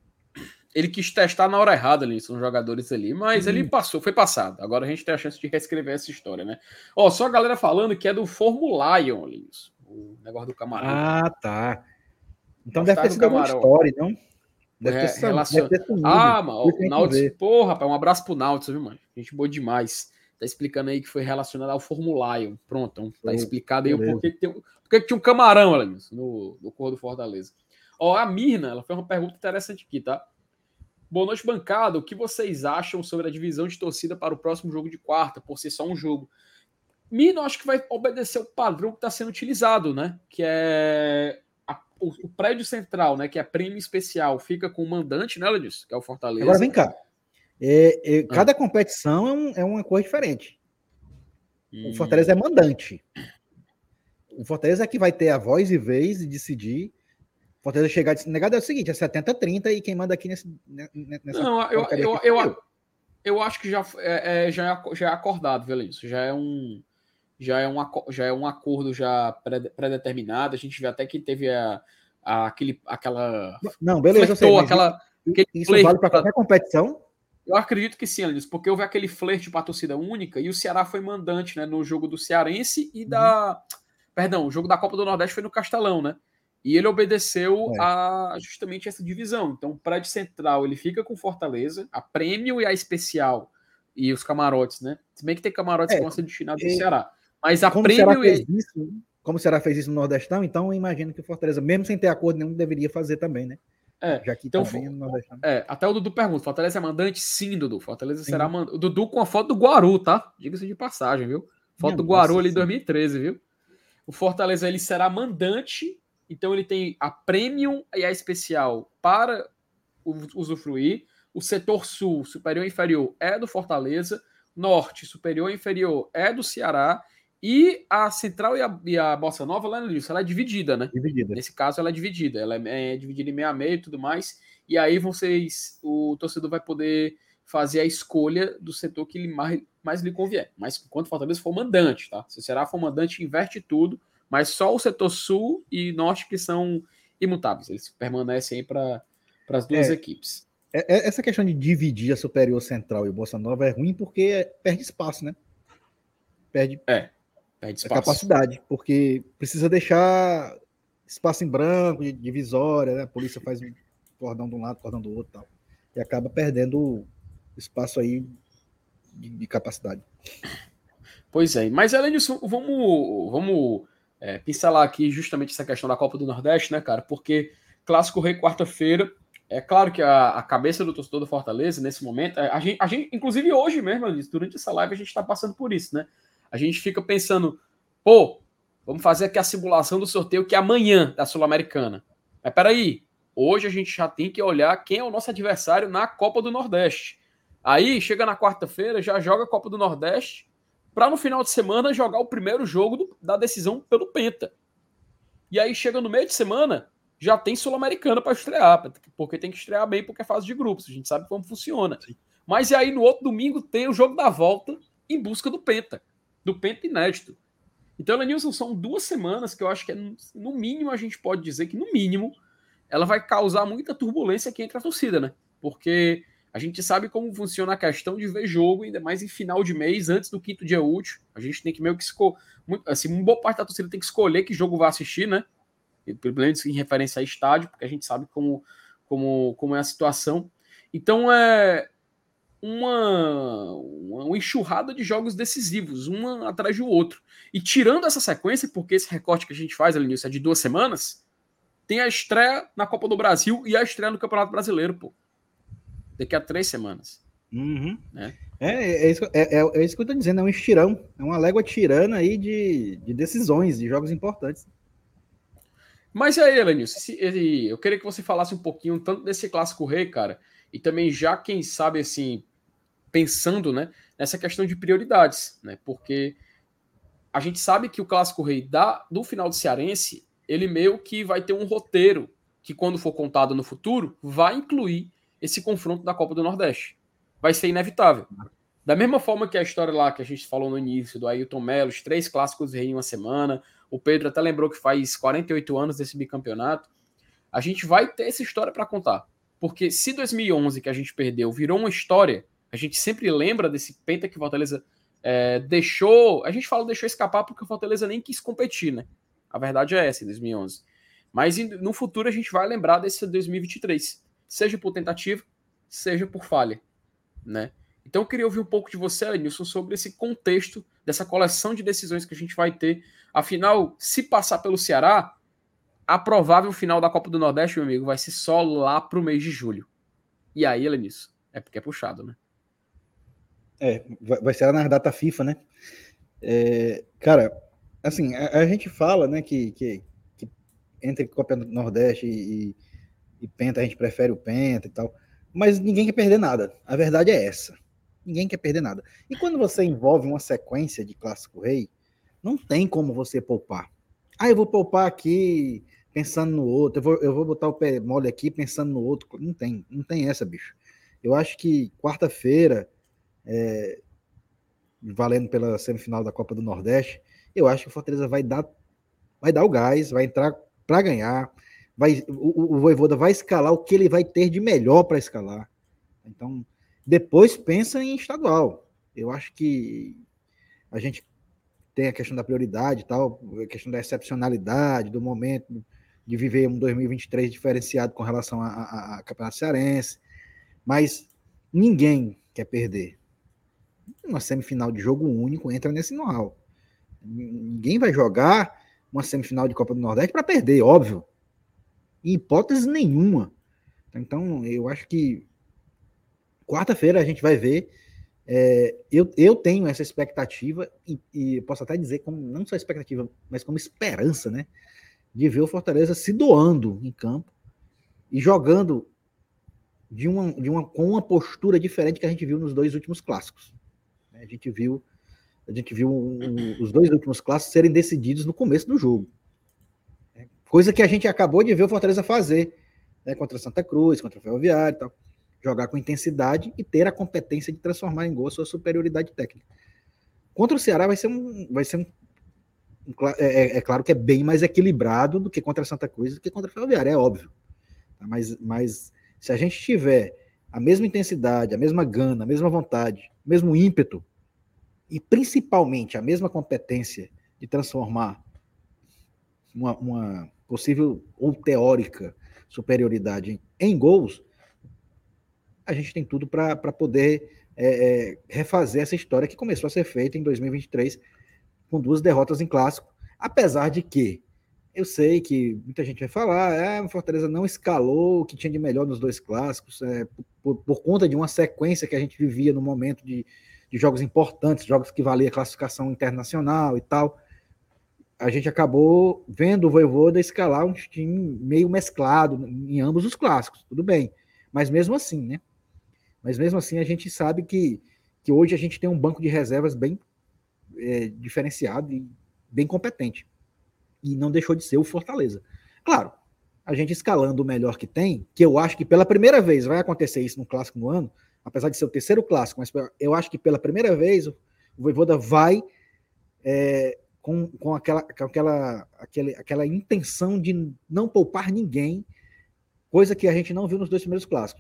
Ele quis testar na hora errada ali, são jogadores ali, mas hum. ele passou, foi passado. Agora a gente tem a chance de reescrever essa história, né? Ó, só a galera falando que é do Formulion ali, o negócio do camarão. Ah, tá. Então deve ter sido alguma história, não? Deve ter, é, relacion... deve ter sumido. Ah, mano, o Nautilus, porra, rapaz, um abraço pro Nautilus, viu, mano? Gente boa demais. Tá explicando aí que foi relacionado ao Formulion. Pronto, então tá explicado aí o porquê que, tem, porquê que tinha um camarão ali no, no Corro do Fortaleza. Ó, a Mirna, ela fez uma pergunta interessante aqui, tá? Boa noite, bancada. O que vocês acham sobre a divisão de torcida para o próximo jogo de quarta, por ser só um jogo? Mirna, eu acho que vai obedecer o padrão que está sendo utilizado, né? Que é a, o, o prédio central, né? Que é prêmio especial, fica com o mandante, né, Ledis? Que é o Fortaleza. Agora vem cá. É, é, cada ah. competição é, um, é uma coisa diferente. O Fortaleza é mandante. O Fortaleza é que vai ter a voz e vez e decidir. O Fortaleza chegar e negar é o seguinte, é setenta a trinta e quem manda aqui nesse, nessa... Não, eu, eu, eu, eu, eu acho que já é, é, já, é, já é acordado, velho, isso. Já é um... Já é, um, já é um acordo já pré-determinado. A gente vê até que teve a, a, aquele, aquela... Não, beleza, flertou, eu sei, aquela, isso, isso vale para qualquer competição? Eu acredito que sim, Alanis, porque houve aquele flerte para a torcida única e o Ceará foi mandante, né, no jogo do Cearense e da... Uhum. Perdão, o jogo da Copa do Nordeste foi no Castelão, né? E ele obedeceu é. a justamente essa divisão. Então, o prédio central, ele fica com Fortaleza, a prêmio e a especial, e os camarotes, né? Se bem que tem camarotes é, que vão ser destinados ao Ceará. Mas a como prêmio... fez isso, como o Ceará fez isso no Nordestão, então eu imagino que o Fortaleza, mesmo sem ter acordo nenhum, deveria fazer também, né? É, já que então, também no Nordestão. É, até o Dudu pergunta, Fortaleza é mandante? Sim, Dudu. Fortaleza sim. será mandante. O Dudu com a foto do Guaru, tá? Diga-se de passagem, viu? Foto Minha do Guaru ali em dois mil e treze, viu? O Fortaleza, ele será mandante, então ele tem a Premium e a especial para usufruir. O setor sul, superior e inferior, é do Fortaleza. Norte, superior e inferior, é do Ceará. E a Central e a, e a Bossa Nova, lá nisso, ela é dividida, né? Dividida. Nesse caso, ela é dividida. Ela é, é dividida em meio a meio e tudo mais. E aí vocês, o torcedor vai poder fazer a escolha do setor que lhe mais, mais lhe convier. Mas enquanto o Fortaleza for mandante, tá? Se o Ceará for mandante, inverte tudo, mas só o setor sul e norte que são imutáveis. Eles permanecem aí para as duas é, equipes. É, essa questão de dividir a Superior Central e o Bossa Nova é ruim porque perde espaço, né? Perde, é, perde espaço. capacidade, porque precisa deixar espaço em branco, divisória, né? A polícia faz um cordão de um lado, cordão do outro e tal. E acaba perdendo espaço aí de, de capacidade. Pois é, mas além disso, vamos, vamos é, pincelar aqui justamente essa questão da Copa do Nordeste, né, cara? Porque Clássico Rei quarta-feira, é claro que a, a cabeça do torcedor do Fortaleza, nesse momento, a gente, a gente inclusive hoje mesmo, durante essa live, a gente está passando por isso, né? A gente fica pensando, pô, vamos fazer aqui a simulação do sorteio que é amanhã da Sul-Americana. Mas peraí, hoje a gente já tem que olhar quem é o nosso adversário na Copa do Nordeste. Aí, chega na quarta-feira, já joga a Copa do Nordeste, para no final de semana jogar o primeiro jogo do, da decisão pelo Penta. E aí chega no meio de semana, já tem Sul-Americana para estrear, porque tem que estrear bem porque é fase de grupos, a gente sabe como funciona. Sim. Mas e aí no outro domingo tem o jogo da volta em busca do Penta, do Penta inédito. Então, Lenilson, são duas semanas que eu acho que é, no mínimo a gente pode dizer que no mínimo ela vai causar muita turbulência aqui entre a torcida, né? Porque a gente sabe como funciona a questão de ver jogo, ainda mais em final de mês, antes do quinto dia útil. A gente tem que meio que escolher. Assim, uma boa parte da torcida tem que escolher que jogo vai assistir, né? Pelo menos em referência a estádio, porque a gente sabe como, como, como é a situação. Então é uma, uma enxurrada de jogos decisivos, um atrás do outro. E tirando essa sequência, porque esse recorte que a gente faz, Elenilson, é de duas semanas, tem a estreia na Copa do Brasil e a estreia no Campeonato Brasileiro, pô. Daqui a três semanas. Uhum. Né? É, é, isso, é, é, é isso que eu tô dizendo, é um estirão, é uma légua tirana aí de, de decisões, de jogos importantes. Mas aí, Elenilson, eu queria que você falasse um pouquinho tanto desse Clássico Rei, cara, e também já, quem sabe, assim, pensando, né, nessa questão de prioridades, né, porque a gente sabe que o Clássico Rei da, do final do Cearense, ele meio que vai ter um roteiro que, quando for contado no futuro, vai incluir esse confronto da Copa do Nordeste. Vai ser inevitável. Da mesma forma que a história lá que a gente falou no início, do Ailton Mello, os três clássicos rei em uma semana, o Pedro até lembrou que faz quarenta e oito anos desse bicampeonato, a gente vai ter essa história para contar. Porque se dois mil e onze, que a gente perdeu, virou uma história, a gente sempre lembra desse penta que o Fortaleza é, deixou... A gente fala deixou escapar porque o Fortaleza nem quis competir, né? A verdade é essa, em dois mil e onze. Mas no futuro a gente vai lembrar desse dois mil e vinte e três. Seja por tentativa, seja por falha, né? Então eu queria ouvir um pouco de você, Elenilson, sobre esse contexto dessa coleção de decisões que a gente vai ter. Afinal, se passar pelo Ceará, a provável final da Copa do Nordeste, meu amigo, vai ser só lá pro mês de julho. E aí, Elenilson, é porque é puxado, né? É, vai ser na data FIFA, né? É, cara, assim, a, a gente fala, né, que, que, que entre Copa do Nordeste e, e Penta, a gente prefere o Penta e tal, mas ninguém quer perder nada. A verdade é essa. Ninguém quer perder nada. E quando você envolve uma sequência de Clássico Rei, não tem como você poupar. Ah, eu vou poupar aqui pensando no outro, eu vou, eu vou botar o pé mole aqui pensando no outro. Não tem, não tem essa, bicho. Eu acho que quarta-feira, é, valendo pela semifinal da Copa do Nordeste, eu acho que o Fortaleza vai dar, vai dar o gás, vai entrar para ganhar, vai, o, o Vojvoda vai escalar o que ele vai ter de melhor para escalar. Então, depois pensa em estadual. Eu acho que a gente tem a questão da prioridade e tal, a questão da excepcionalidade, do momento de viver um dois mil e vinte e três diferenciado com relação a, a, a Campeonato Cearense, mas ninguém quer perder. Uma semifinal de jogo único entra nesse know-how. Ninguém vai jogar uma semifinal de Copa do Nordeste para perder, óbvio. Em hipótese nenhuma. Então, eu acho que quarta-feira a gente vai ver. É, eu, eu tenho essa expectativa, e, e posso até dizer, como, não só expectativa, mas como esperança, né? De ver o Fortaleza se doando em campo e jogando de uma, de uma, com uma postura diferente que a gente viu nos dois últimos clássicos. A gente viu, a gente viu um, os dois últimos clássicos serem decididos no começo do jogo. Coisa que a gente acabou de ver o Fortaleza fazer, né, contra Santa Cruz, contra o Ferroviário e tal. Jogar com intensidade e ter a competência de transformar em gol a sua superioridade técnica. Contra o Ceará vai ser um, vai ser um, um é, é claro que é bem mais equilibrado do que contra Santa Cruz, do que contra o Ferroviário, é óbvio. Mas, mas se a gente tiver a mesma intensidade, a mesma gana, a mesma vontade, o mesmo ímpeto e principalmente a mesma competência de transformar uma, uma possível ou teórica superioridade em gols, a gente tem tudo para poder é, é, refazer essa história que começou a ser feita em dois mil e vinte e três com duas derrotas em clássico, apesar de que eu sei que muita gente vai falar, é, o Fortaleza não escalou o que tinha de melhor nos dois clássicos, é, por, por conta de uma sequência que a gente vivia no momento de, de jogos importantes, jogos que valia classificação internacional e tal. A gente acabou vendo o Vojvoda escalar um time meio mesclado em ambos os clássicos, tudo bem. Mas mesmo assim, né? Mas mesmo assim a gente sabe que, que hoje a gente tem um banco de reservas bem é, diferenciado e bem competente. E não deixou de ser o Fortaleza. Claro, a gente escalando o melhor que tem, que eu acho que pela primeira vez vai acontecer isso no clássico no ano, apesar de ser o terceiro clássico, mas eu acho que pela primeira vez o Vojvoda vai é, com, com, aquela, com aquela, aquele, aquela intenção de não poupar ninguém, coisa que a gente não viu nos dois primeiros clássicos.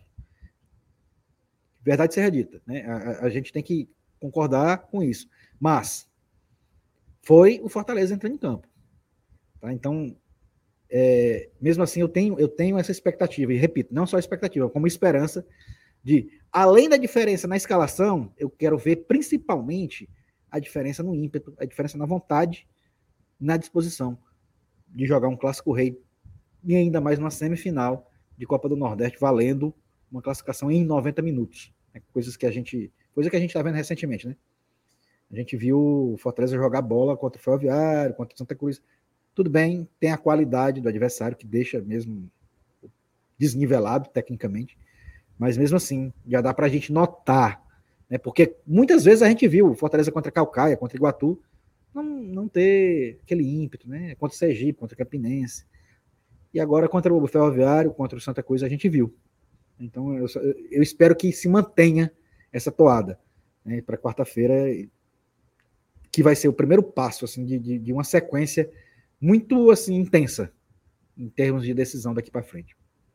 Verdade seja dita, né? A, a gente tem que concordar com isso. Mas foi o Fortaleza entrando em campo. Tá? Então, é, mesmo assim, eu tenho, eu tenho essa expectativa, e repito, não só expectativa, como esperança de, além da diferença na escalação, eu quero ver principalmente a diferença no ímpeto, a diferença na vontade, na disposição de jogar um Clássico Rei e ainda mais numa semifinal de Copa do Nordeste, valendo uma classificação em noventa minutos. Né? Coisas que a gente, coisa que a gente está vendo recentemente, né? A gente viu o Fortaleza jogar bola contra o Ferroviário, contra o Santa Cruz. Tudo bem, tem a qualidade do adversário que deixa mesmo desnivelado tecnicamente, mas mesmo assim, já dá para a gente notar, né? Porque muitas vezes a gente viu o Fortaleza contra Calcaia, contra Iguatu, não, não ter aquele ímpeto, né? Contra o Sergipe, contra o Campinense. E agora contra o Ferroviário, contra o Santa Cruz, a gente viu. Então eu, eu espero que se mantenha essa toada, né, para quarta-feira, que vai ser o primeiro passo assim, de, de, de uma sequência muito assim, intensa em termos de decisão daqui para frente.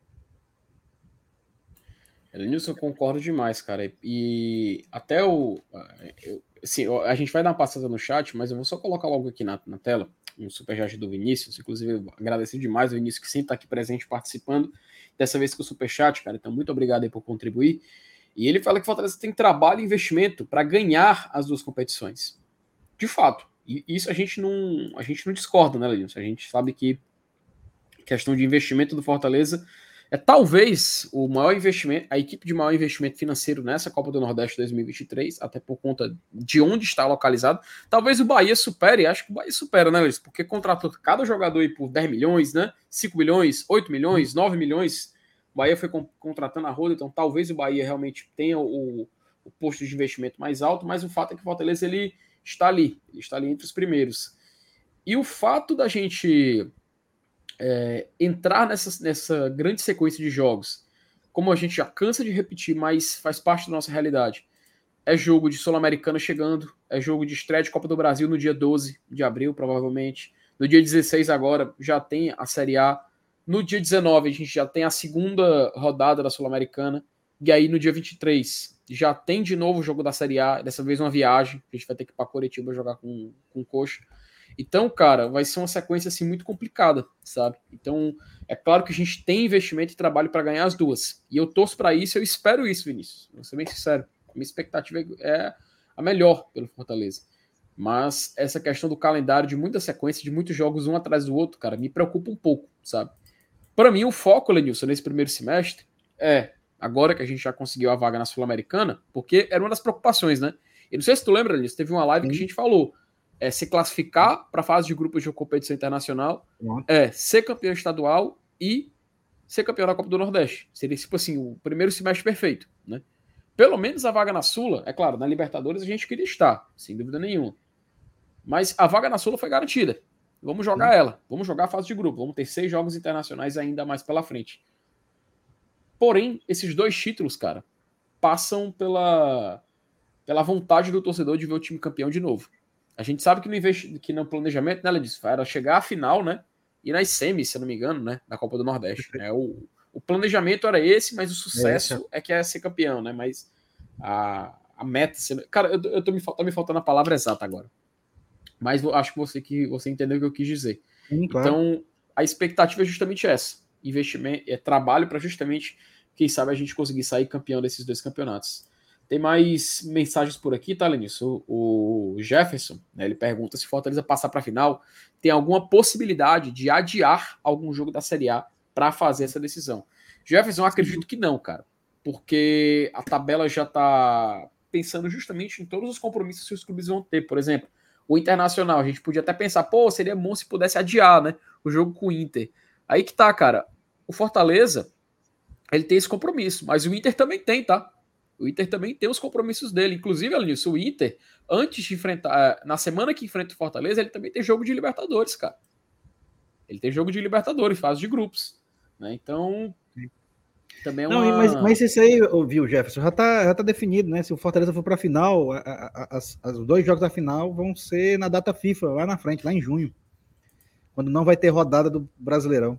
Elenilson, eu concordo demais, cara. E até o. Eu, assim, a gente vai dar uma passada no chat, mas eu vou só colocar logo aqui na, na tela um superchat do Vinícius. Inclusive, agradecer demais o Vinícius, que sempre está aqui presente participando. Dessa vez com o superchat, cara. Então, muito obrigado aí por contribuir. E ele fala que o Fortaleza tem trabalho e investimento para ganhar as duas competições. De fato. E isso a gente não, a gente não discorda, né, Elenilson? A gente sabe que a questão de investimento do Fortaleza é talvez o maior investimento, a equipe de maior investimento financeiro nessa Copa do Nordeste dois mil e vinte e três, até por conta de onde está localizado. Talvez o Bahia supere, acho que o Bahia supera, né, Luiz? Porque contratou cada jogador aí por dez milhões, né? cinco milhões, oito milhões, nove milhões. O Bahia foi contratando a roda, então talvez o Bahia realmente tenha o, o posto de investimento mais alto, mas o fato é que o Fortaleza ele está ali, ele está ali entre os primeiros. E o fato da gente é, entrar nessa, nessa grande sequência de jogos, como a gente já cansa de repetir, mas faz parte da nossa realidade, é jogo de Sul-Americana chegando, é jogo de estreia de Copa do Brasil no dia doze de abril, provavelmente. No dia dezesseis agora já tem a Série A. No dia dezenove a gente já tem a segunda rodada da Sul-Americana. E aí no dia vinte e três já tem de novo o jogo da Série A, dessa vez uma viagem. A gente vai ter que ir para Curitiba jogar com, com o Coxa. Então, cara, vai ser uma sequência assim muito complicada, sabe? Então, é claro que a gente tem investimento e trabalho para ganhar as duas. E eu torço para isso, eu espero isso, Vinícius. Vou ser bem sincero. A minha expectativa é a melhor pelo Fortaleza. Mas essa questão do calendário, de muita sequência, de muitos jogos um atrás do outro, cara, me preocupa um pouco, sabe? Para mim, o foco, Lenilson, nesse primeiro semestre é, agora que a gente já conseguiu a vaga na Sul-Americana, porque era uma das preocupações, né? E não sei se tu lembra, Lenilson, teve uma live Sim. que a gente falou, é se classificar para a fase de grupos de competição internacional, Sim. é ser campeão estadual e ser campeão da Copa do Nordeste. Seria, tipo assim, o primeiro semestre perfeito, né? Pelo menos a vaga na Sula, é claro, na Libertadores a gente queria estar, sem dúvida nenhuma. Mas a vaga na Sula foi garantida. Vamos jogar Sim. ela. Vamos jogar a fase de grupo. Vamos ter seis jogos internacionais ainda mais pela frente. Porém, esses dois títulos, cara, passam pela, pela vontade do torcedor de ver o time campeão de novo. A gente sabe que no, investi- que no planejamento, né, ela disse, era chegar à final, né? E nas semis, se eu não me engano, né? Da Copa do Nordeste. Né, o, O planejamento era esse, mas o sucesso é, é que é ser campeão, né? Mas a, a meta... Cara, eu, eu tô me, tá me faltando a palavra exata agora. Mas eu acho que você, que você entendeu o que eu quis dizer. Sim, claro. Então, a expectativa é justamente essa. Investimento, é trabalho para justamente, quem sabe, a gente conseguir sair campeão desses dois campeonatos. Tem mais mensagens por aqui, tá, Lenilson? O, o Jefferson, né, ele pergunta se Fortaleza passar para a final, tem alguma possibilidade de adiar algum jogo da Série A para fazer essa decisão. Jefferson, eu acredito que não, cara, porque a tabela já está pensando justamente em todos os compromissos que os clubes vão ter. Por exemplo, o Internacional, a gente podia até pensar, pô, seria bom se pudesse adiar, né, o jogo com o Inter. Aí que tá, cara, o Fortaleza, ele tem esse compromisso, mas o Inter também tem, tá? O Inter também tem os compromissos dele. Inclusive, Alenilson, o Inter, antes de enfrentar, na semana que enfrenta o Fortaleza, ele também tem jogo de Libertadores, cara. Ele tem jogo de Libertadores, fase de grupos. Né? Então, também é uma... Não, mas, mas isso aí, viu, Jefferson, já tá, já tá definido, né? Se o Fortaleza for para a final, a, a, as, os dois jogos da final vão ser na data FIFA, lá na frente, lá em junho. Quando não vai ter rodada do Brasileirão.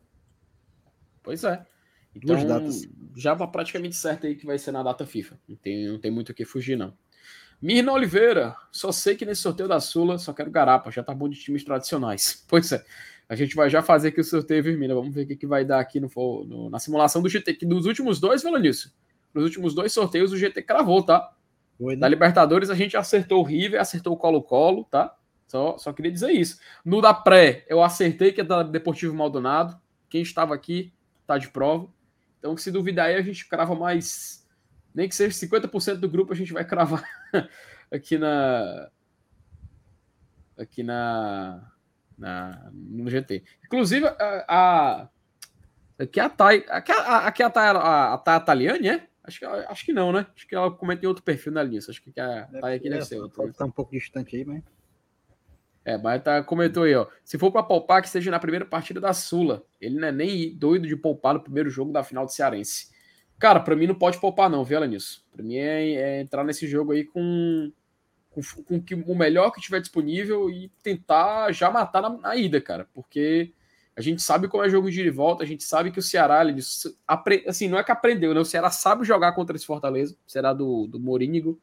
Pois é. Então, Duas datas. Já tá praticamente certo aí que vai ser na data FIFA. Não tem, não tem muito o que fugir, não. Mirna Oliveira, só sei que nesse sorteio da Sula só quero garapa, já tá bom de times tradicionais. Pois é. A gente vai já fazer aqui o sorteio, Virmina. Vamos ver o que, que vai dar aqui no, no, na simulação do G T. Que nos últimos dois, falando nisso, nos últimos dois sorteios o G T cravou, tá? Foi, né? Da Libertadores a gente acertou o River, acertou o Colo-Colo, tá? Só, só queria dizer isso. No da pré, eu acertei que é da Deportivo Maldonado. Quem estava aqui tá de prova. Então, se duvidar aí, a gente crava mais... Nem que seja cinquenta por cento do grupo, a gente vai cravar aqui na... Aqui na... Na, no G T. Inclusive, a, a, aqui a Thay, aqui a, aqui a Thay, a, a Thay Italiane, é? Acho que, acho que não, né? Acho que ela comenta em outro perfil na lista. Acho que a Thay aqui é, deve ser outra. Pode estar né? um pouco distante aí, mas... É, mas tá, comentou aí, ó. Se for para poupar, que seja na primeira partida da Sula. Ele não é nem doido de poupar no primeiro jogo da final do Cearense. Cara, pra mim não pode poupar não, viu, nisso. Pra mim é, é entrar nesse jogo aí com... Com, com que, o melhor que tiver disponível e tentar já matar na, na ida, cara, porque a gente sabe como é jogo de ida e volta, a gente sabe que o Ceará, ele, assim, não é que aprendeu, né? O Ceará sabe jogar contra esse Fortaleza, será do, do Morínigo.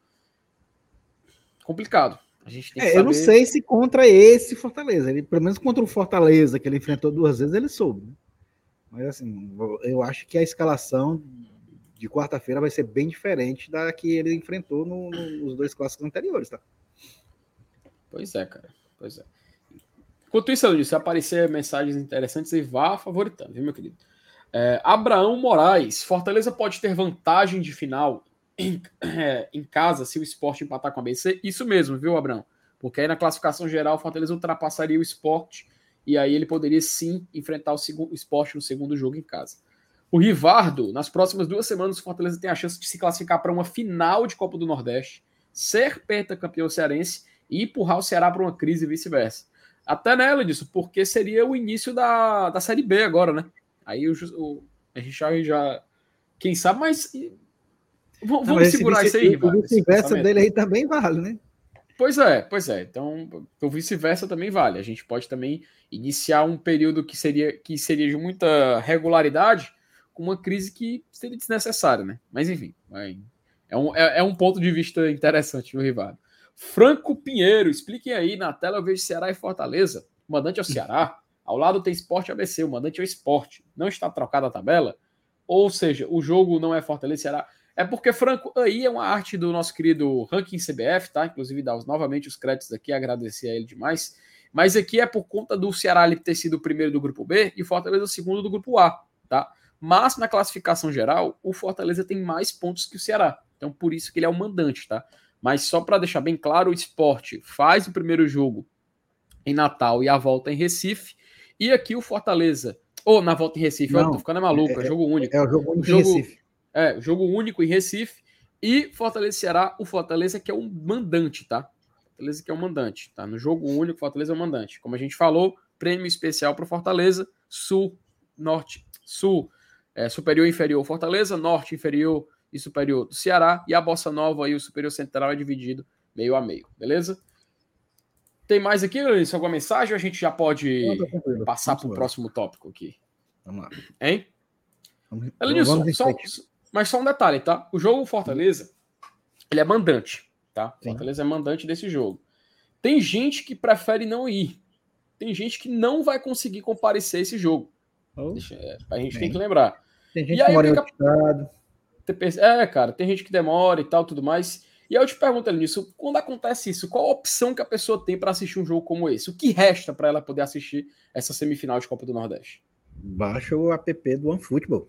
Complicado. A gente tem que é, saber... Eu não sei se contra esse Fortaleza, ele, pelo menos contra o Fortaleza, que ele enfrentou duas vezes, ele soube. Né? Mas assim, eu acho que a escalação de quarta-feira vai ser bem diferente da que ele enfrentou no, no, nos dois clássicos anteriores, tá? Pois é, cara. Pois é. Enquanto isso, Luiz, se aparecer mensagens interessantes, aí vá favoritando, viu, meu querido? É, Abraão Moraes. Fortaleza pode ter vantagem de final em, é, em casa se o Sport empatar com a B C? Isso mesmo, viu, Abraão? Porque aí na classificação geral, o Fortaleza ultrapassaria o Sport e aí ele poderia sim enfrentar o, segundo, o Sport no segundo jogo em casa. O Rivardo, nas próximas duas semanas, o Fortaleza tem a chance de se classificar para uma final de Copa do Nordeste, ser pentacampeão cearense e empurrar o Ceará para uma crise e vice-versa. Até nela disso, porque seria o início da, da Série B agora, né? Aí o, o, a gente já, já. Quem sabe, mas. Vamos Não, mas segurar vice, isso aí, Rivardo. O vice-versa dele aí também vale, né? Pois é, pois é. Então, o vice-versa também vale. A gente pode também iniciar um período que seria, que seria de muita regularidade com uma crise que seria desnecessária, né? Mas enfim, é um, é, é um ponto de vista interessante, viu, Rivardo? Franco Pinheiro, expliquem aí, na tela eu vejo Ceará e Fortaleza. O mandante é o Ceará, ao lado tem Sport A B C, o mandante é o Sport. Não está trocada a tabela? Ou seja, o jogo não é Fortaleza e Ceará. É porque, Franco, aí é uma arte do nosso querido Ranking C B F, tá? Inclusive, dar novamente os créditos aqui, agradecer a ele demais. Mas aqui é por conta do Ceará ter sido o primeiro do grupo B e o Fortaleza o segundo do grupo A, tá? Mas na classificação geral, o Fortaleza tem mais pontos que o Ceará. Então, por isso que ele é o mandante, tá? Mas só para deixar bem claro, o Sport faz o primeiro jogo em Natal e a volta em Recife. E aqui o Fortaleza, ou oh, na volta em Recife, Não, eu tô ficando maluco, é, é jogo único. É o jogo único o jogo, em Recife. É, o jogo único em Recife. E Fortaleza e Ceará, o Fortaleza que é o mandante, tá? Fortaleza que é o mandante, tá? No jogo único, Fortaleza é o mandante. Como a gente falou, prêmio especial para Fortaleza, Sul, Norte, Sul, é, superior e inferior Fortaleza, Norte, inferior e superior do Ceará, e a Bossa Nova e o superior central é dividido meio a meio, beleza? Tem mais aqui, Luiz, alguma mensagem ou a gente já pode Não, passar para o próximo tópico aqui? Vamos lá. Hein? Vamos, Elenilson, vamos só, mas só um detalhe, tá? O jogo Fortaleza, ele é mandante, tá? Sim. Fortaleza é mandante desse jogo. Tem gente que prefere não ir. Tem gente que não vai conseguir comparecer a esse jogo. Oh, Deixa, é, a gente bem. tem que lembrar. Tem gente e aí, que mora em outro estado. É, cara, tem gente que demora e tal, tudo mais. E aí eu te pergunto, Elenilson, quando acontece isso, qual a opção que a pessoa tem para assistir um jogo como esse? O que resta para ela poder assistir essa semifinal de Copa do Nordeste? Baixa o app do OneFootball.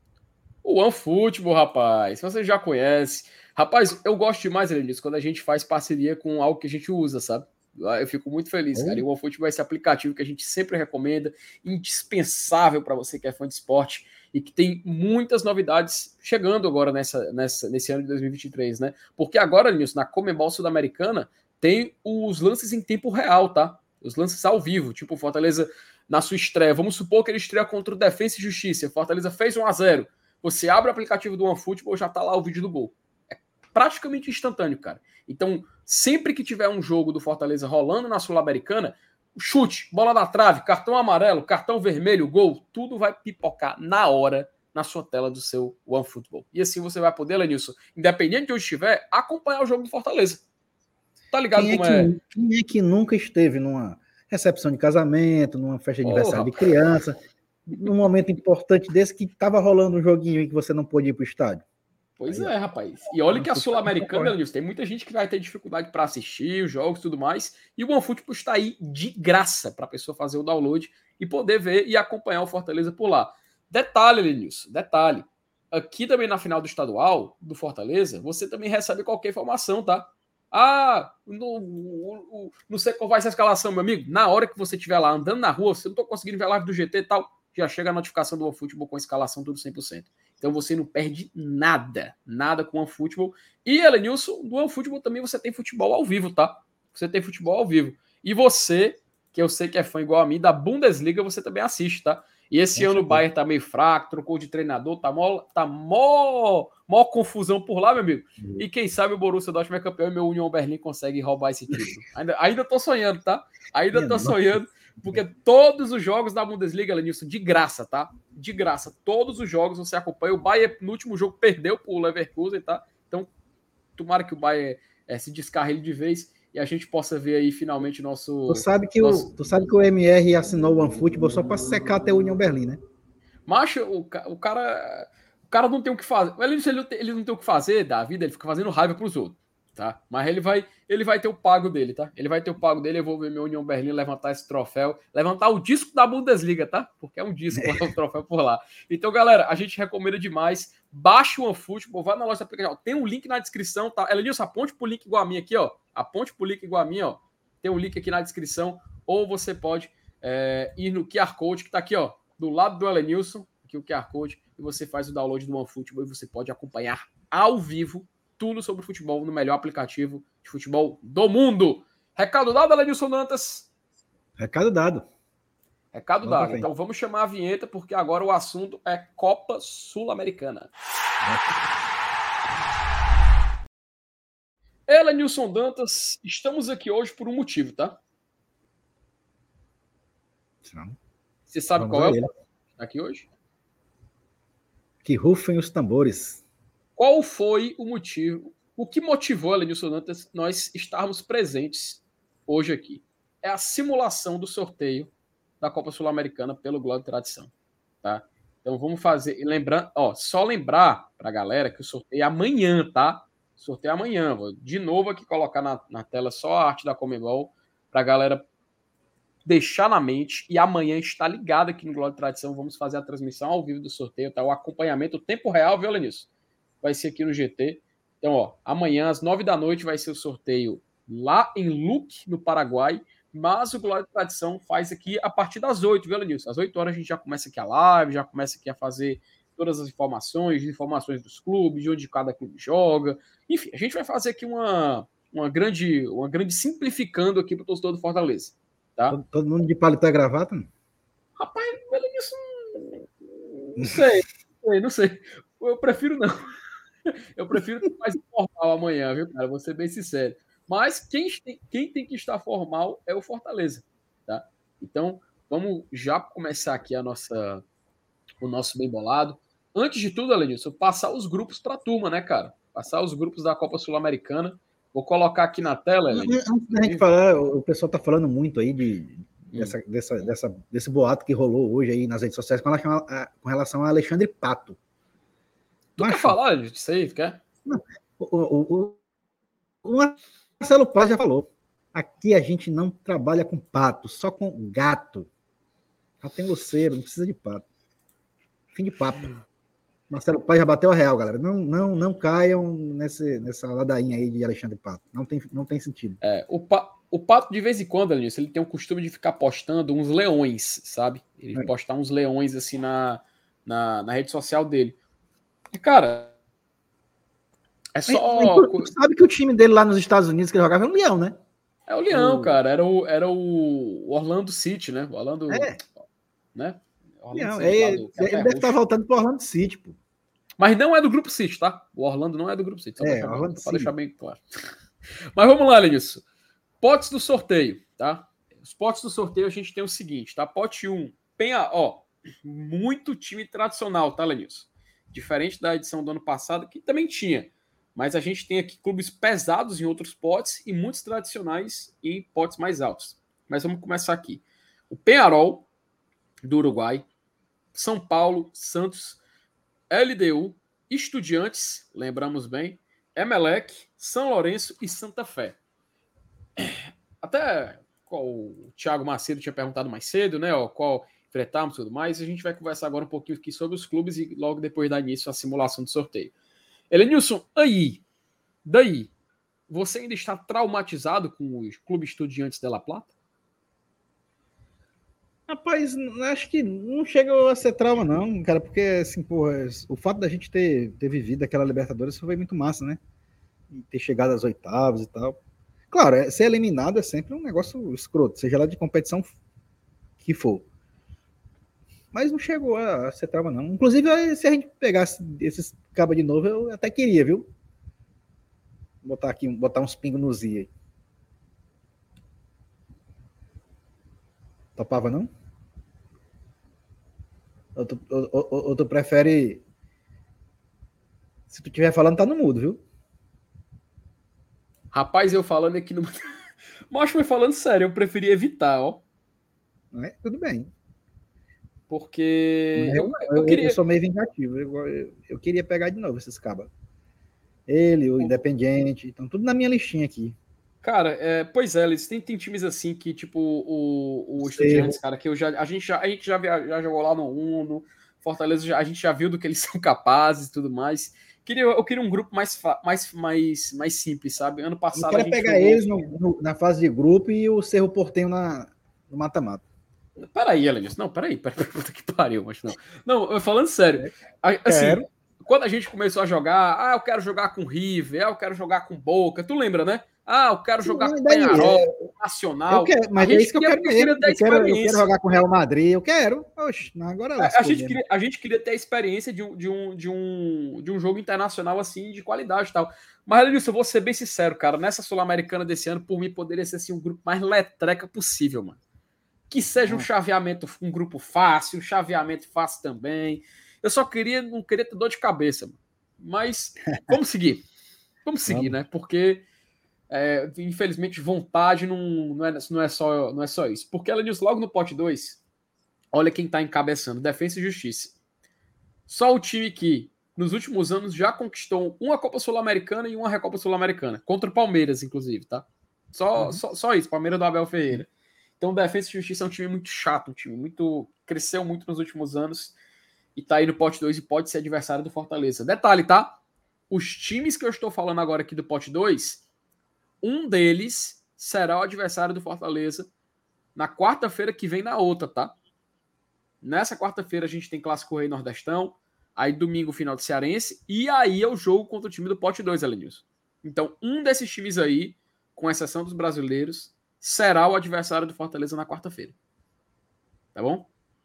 O OneFootball, rapaz, você já conhece. Rapaz, eu gosto demais, Elenilson, quando a gente faz parceria com algo que a gente usa, sabe? Eu fico muito feliz, oh. cara. E o OneFootball é esse aplicativo que a gente sempre recomenda, indispensável para você que é fã de esporte e que tem muitas novidades chegando agora nessa, nessa, nesse ano de dois mil e vinte e três, né? Porque agora, Nilson, na Conmebol Sul-Americana, tem os lances em tempo real, tá? Os lances ao vivo, tipo Fortaleza na sua estreia. Vamos supor que ele estreia contra o Defensa e Justiça. Fortaleza fez um a zero. Você abre o aplicativo do OneFootball, já tá lá o vídeo do gol. É praticamente instantâneo, cara. Então, sempre que tiver um jogo do Fortaleza rolando na Sul-Americana, chute, bola na trave, cartão amarelo, cartão vermelho, gol, tudo vai pipocar na hora na sua tela do seu OneFootball. E assim você vai poder, Lenilson, independente de onde estiver, acompanhar o jogo do Fortaleza. Tá ligado quem como é? é? Que, quem é que nunca esteve numa recepção de casamento, numa festa de oh, aniversário rapaz. de criança, num momento importante desse que tava rolando um joguinho e que você não pôde ir pro estádio? Pois Aí, é, rapaz. E olha que a Sul-Americana, Lenilson, tem muita gente que vai ter dificuldade para assistir os jogos e tudo mais. E o OneFootball está aí de graça para a pessoa fazer o download e poder ver e acompanhar o Fortaleza por lá. Detalhe, Lenilson, detalhe. Aqui também na final do estadual, do Fortaleza, você também recebe qualquer informação, tá? Ah, no, no, não sei qual vai ser a escalação, meu amigo. Na hora que você estiver lá andando na rua, você não está conseguindo ver a live do G T e tal, já chega a notificação do OneFootball com a escalação tudo cem por cento. Então você não perde nada, nada com o OneFootball. E, Elenilson, no OneFootball também você tem futebol ao vivo, tá? Você tem futebol ao vivo. E você, que eu sei que é fã igual a mim, da Bundesliga, você também assiste, tá? E esse ano o Bayern tá meio fraco, trocou de treinador, tá mó, tá mó, mó confusão por lá, meu amigo. E quem sabe o Borussia Dortmund é campeão e meu Union Berlim consegue roubar esse título. Ainda, ainda tô sonhando, tá? Ainda tô sonhando. Porque todos os jogos da Bundesliga, Lenilson, de graça, tá? De graça. Todos os jogos você acompanha. O Bayern, no último jogo, perdeu pro Leverkusen, tá? Então, tomara que o Bayern é, se descarregue de vez e a gente possa ver aí, finalmente, nosso... Tu sabe que, nosso... o, tu sabe que o M R assinou o OneFootball só pra secar até o União Berlim, né? Macho, o, o cara... O cara não tem o que fazer. Ele, ele, ele não tem o que fazer da vida, ele fica fazendo raiva pros outros. Tá? Mas ele vai, ele vai ter o pago dele, tá? Ele vai ter o pago dele, eu vou ver meu União Berlim levantar esse troféu, levantar o disco da Bundesliga, tá? Porque é um disco, é um troféu por lá. Então, galera, a gente recomenda demais, baixa o OneFootball, vai na loja da aplicação, tem um link na descrição, tá? Elenilson, aponte pro link igual a mim aqui, ó, aponte pro link igual a mim, ó, tem um link aqui na descrição, ou você pode é, ir no Q R Code, que tá aqui, ó, do lado do Elenilson, aqui o Q R Code, e você faz o download do OneFootball e você pode acompanhar ao vivo tudo sobre futebol no melhor aplicativo de futebol do mundo. Recado dado, Elenilson Dantas? Recado dado. Recado vamos dado. Então vamos chamar a vinheta, porque agora o assunto é Copa Sul-Americana. Elenilson Dantas, estamos aqui hoje por um motivo, tá? Não. Você sabe Vamos qual é o motivo aqui hoje? Que rufem os tambores. Qual foi o motivo, o que motivou, Elenilson Dantas, nós estarmos presentes hoje aqui? É a simulação do sorteio da Copa Sul-Americana pelo Glória e Tradição, tá? Então vamos fazer, e lembrando, ó, só lembrar pra galera que o sorteio é amanhã, tá? O sorteio é amanhã, vou de novo aqui colocar na, na tela só a arte da Conmebol pra galera deixar na mente, e amanhã está ligado aqui no Glória e Tradição, vamos fazer a transmissão ao vivo do sorteio, tá? O acompanhamento, o tempo real, viu, Elenilson? Vai ser aqui no G T. Então, ó, amanhã às nove da noite vai ser o sorteio lá em Luque, no Paraguai, mas o Glória e Tradição faz aqui a partir das oito, viu, Elenilson? Às oito horas a gente já começa aqui a live, já começa aqui a fazer todas as informações, informações dos clubes, de onde cada clube joga. Enfim, a gente vai fazer aqui uma, uma, grande, uma grande simplificando aqui para o torcedor do Fortaleza. Tá? Todo, todo mundo de paletó e gravata? Não? Rapaz, Elenilson, não sei, não sei, não sei. Eu prefiro não. Eu prefiro ter mais informal amanhã, viu, cara? Vou ser bem sincero. Mas quem tem, quem tem que estar formal é o Fortaleza, tá? Então, vamos já começar aqui a nossa, o nosso bem bolado. Antes de tudo, Elenilson, passar os grupos para a turma, né, cara? Passar os grupos da Copa Sul-Americana. Vou colocar aqui na tela, Elenilson. Antes da gente falar, o pessoal tá falando muito aí de, dessa, hum. dessa, dessa, desse boato que rolou hoje aí nas redes sociais com relação a, com relação a Alexandre Pato. Tu Macho, quer falar disso aí? Quer? Não, o, o, o, o Marcelo Paz já falou. Aqui a gente não trabalha com pato, só com gato. Já tem luceiro, não precisa de pato. Fim de papo. Marcelo Paz já bateu a real, galera. Não, não, não caiam nesse, nessa ladainha aí de Alexandre Pato. Não tem, não tem sentido. É, o, pa, o Pato, de vez em quando, Elenilson, ele tem o costume de ficar postando uns leões, sabe? Ele é. postar uns leões assim na, na, na rede social dele. E, cara, é só... Tu sabe que o time dele lá nos Estados Unidos que ele jogava é um leão, né? É o leão, o... cara. Era o, era o Orlando City, né? O Orlando... É. Né? Orlando não, City, é, do, ele deve estar voltando para o Orlando City, pô. Mas não é do Grupo City, tá? O Orlando não é do Grupo City. Só é, para deixar, deixar bem claro. Mas vamos lá, Lenilson. Potes do sorteio, tá? Os potes do sorteio a gente tem o seguinte, tá? Pote um. Penha, ó, muito time tradicional, tá, Lenilson? Diferente da edição do ano passado, que também tinha. Mas a gente tem aqui clubes pesados em outros potes e muitos tradicionais em potes mais altos. Mas vamos começar aqui. O Peñarol, do Uruguai. São Paulo, Santos, L D U, Estudiantes, lembramos bem, Emelec, São Lourenço e Santa Fé. Até qual o Thiago Macedo tinha perguntado mais cedo, né? Ó, qual enfrentamos e tudo mais. A gente vai conversar agora um pouquinho aqui sobre os clubes e logo depois dar início à simulação do sorteio. Elenilson, aí, daí, você ainda está traumatizado com o Clube Estudiantes de La Plata? Rapaz, acho que não chega a ser trauma, não, cara, porque, assim, porra, o fato da gente ter, ter vivido aquela Libertadores foi muito massa, né? E ter chegado às oitavas e tal. Claro, ser eliminado é sempre um negócio escroto, seja lá de competição que for. Mas não chegou a ser trauma, não. Inclusive, se a gente pegasse esses cabos de novo, eu até queria, viu? Botar aqui, botar uns pingos no Z aí. Topava, não? Ou tu, ou, ou, ou tu prefere... Se tu estiver falando, tá no mudo, viu? Rapaz, eu falando aqui no... Mas foi falando sério, eu preferi evitar, ó. É, tudo bem. Porque... Eu, eu, eu, queria... eu sou meio vingativo. Eu, eu, eu queria pegar de novo esses cabas. Ele, o o Independiente, estão tudo na minha listinha aqui. Cara, é, pois é, eles têm, tem times assim que, tipo, o, o Estudiantes, cara, que eu já, a gente já, a gente já, via, já jogou lá no Uno, Fortaleza, já, a gente já viu do que eles são capazes e tudo mais. Queria, eu queria um grupo mais, mais, mais, mais simples, sabe? Ano passado eu quero a gente pegar jogou... eles no, no, na fase de grupo e o Cerro Porteño na, no mata-mata. Peraí, Elenilson. Não, peraí. Peraí, puta que pariu, mas não. Não, eu falando sério. Assim, quero. Quando a gente começou a jogar, ah, eu quero jogar com River, ah, eu quero jogar com Boca, tu lembra, né? Ah, eu quero jogar Sim, com Penharol, é... Nacional. Eu quero, mas é isso que eu quero mesmo. Eu quero, eu quero jogar com o Real Madrid, eu quero. Oxe, agora a, a, gente queria, a gente queria ter a experiência de um, de, um, de, um, de um jogo internacional assim, de qualidade e tal. Mas, Elenilson, eu vou ser bem sincero, cara. Nessa Sul-Americana desse ano, por mim, poderia ser assim, um grupo mais letreca possível, mano. Que seja um chaveamento, um grupo fácil, um chaveamento fácil também. Eu só queria, não queria ter dor de cabeça, mano. Mas vamos seguir. Vamos seguir, vamos. né? Porque, é, infelizmente, vontade não, não, é, não, é só, não é só isso. Porque, Elenilson, logo no pote dois, olha quem tá encabeçando, Defensa e Justiça. Só o time que, nos últimos anos, já conquistou uma Copa Sul-Americana e uma Recopa Sul-Americana. Contra o Palmeiras, inclusive, tá? Só, uhum. só, só isso, Palmeiras do Abel Ferreira. Então, Defensa e Justiça é um time muito chato, um time muito... cresceu muito nos últimos anos e tá aí no pote dois e pode ser adversário do Fortaleza. Detalhe, tá? Os times que eu estou falando agora aqui do pote dois, um deles será o adversário do Fortaleza na quarta-feira que vem na outra, tá? Nessa quarta-feira a gente tem Clássico Rei Nordestão, aí domingo final do Cearense, e aí é o jogo contra o time do pote dois, Elenilson. Então, um desses times aí, com exceção dos brasileiros, será o adversário do Fortaleza na quarta-feira. Tá bom?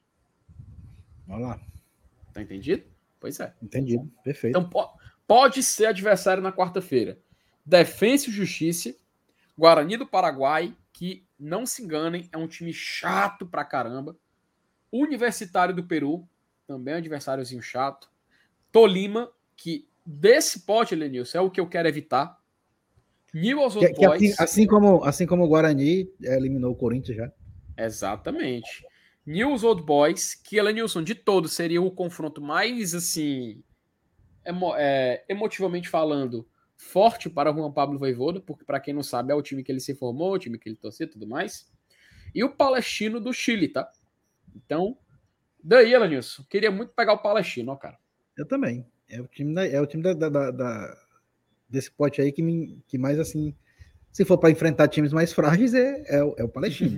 Vamos lá. Tá entendido? Pois é. Entendido. Perfeito. Então, po- pode ser adversário na quarta-feira. Defensa e Justiça, Guarani do Paraguai, que, não se enganem, é um time chato pra caramba. Universitário do Peru, também é um adversáriozinho chato. Tolima, que desse pote, Elenilson, é o que eu quero evitar. Newell's Old que, Boys. Que assim, assim, como, assim como o Guarani eliminou o Corinthians já. Exatamente. Newell's Old Boys, que, Elenilson, de todos, seria o confronto mais, assim, emo é, emotivamente falando, forte para o Juan Pablo Vojvoda, porque, para quem não sabe, é o time que ele se formou, o time que ele torceu e tudo mais. E o Palestino do Chile, tá? Então, daí, Elenilson, queria muito pegar o Palestino, ó, cara. Eu também. É o time, da, é o time da, da, da, da, desse pote aí que, me, que mais, assim, se for para enfrentar times mais frágeis, é, é, é o Palestino.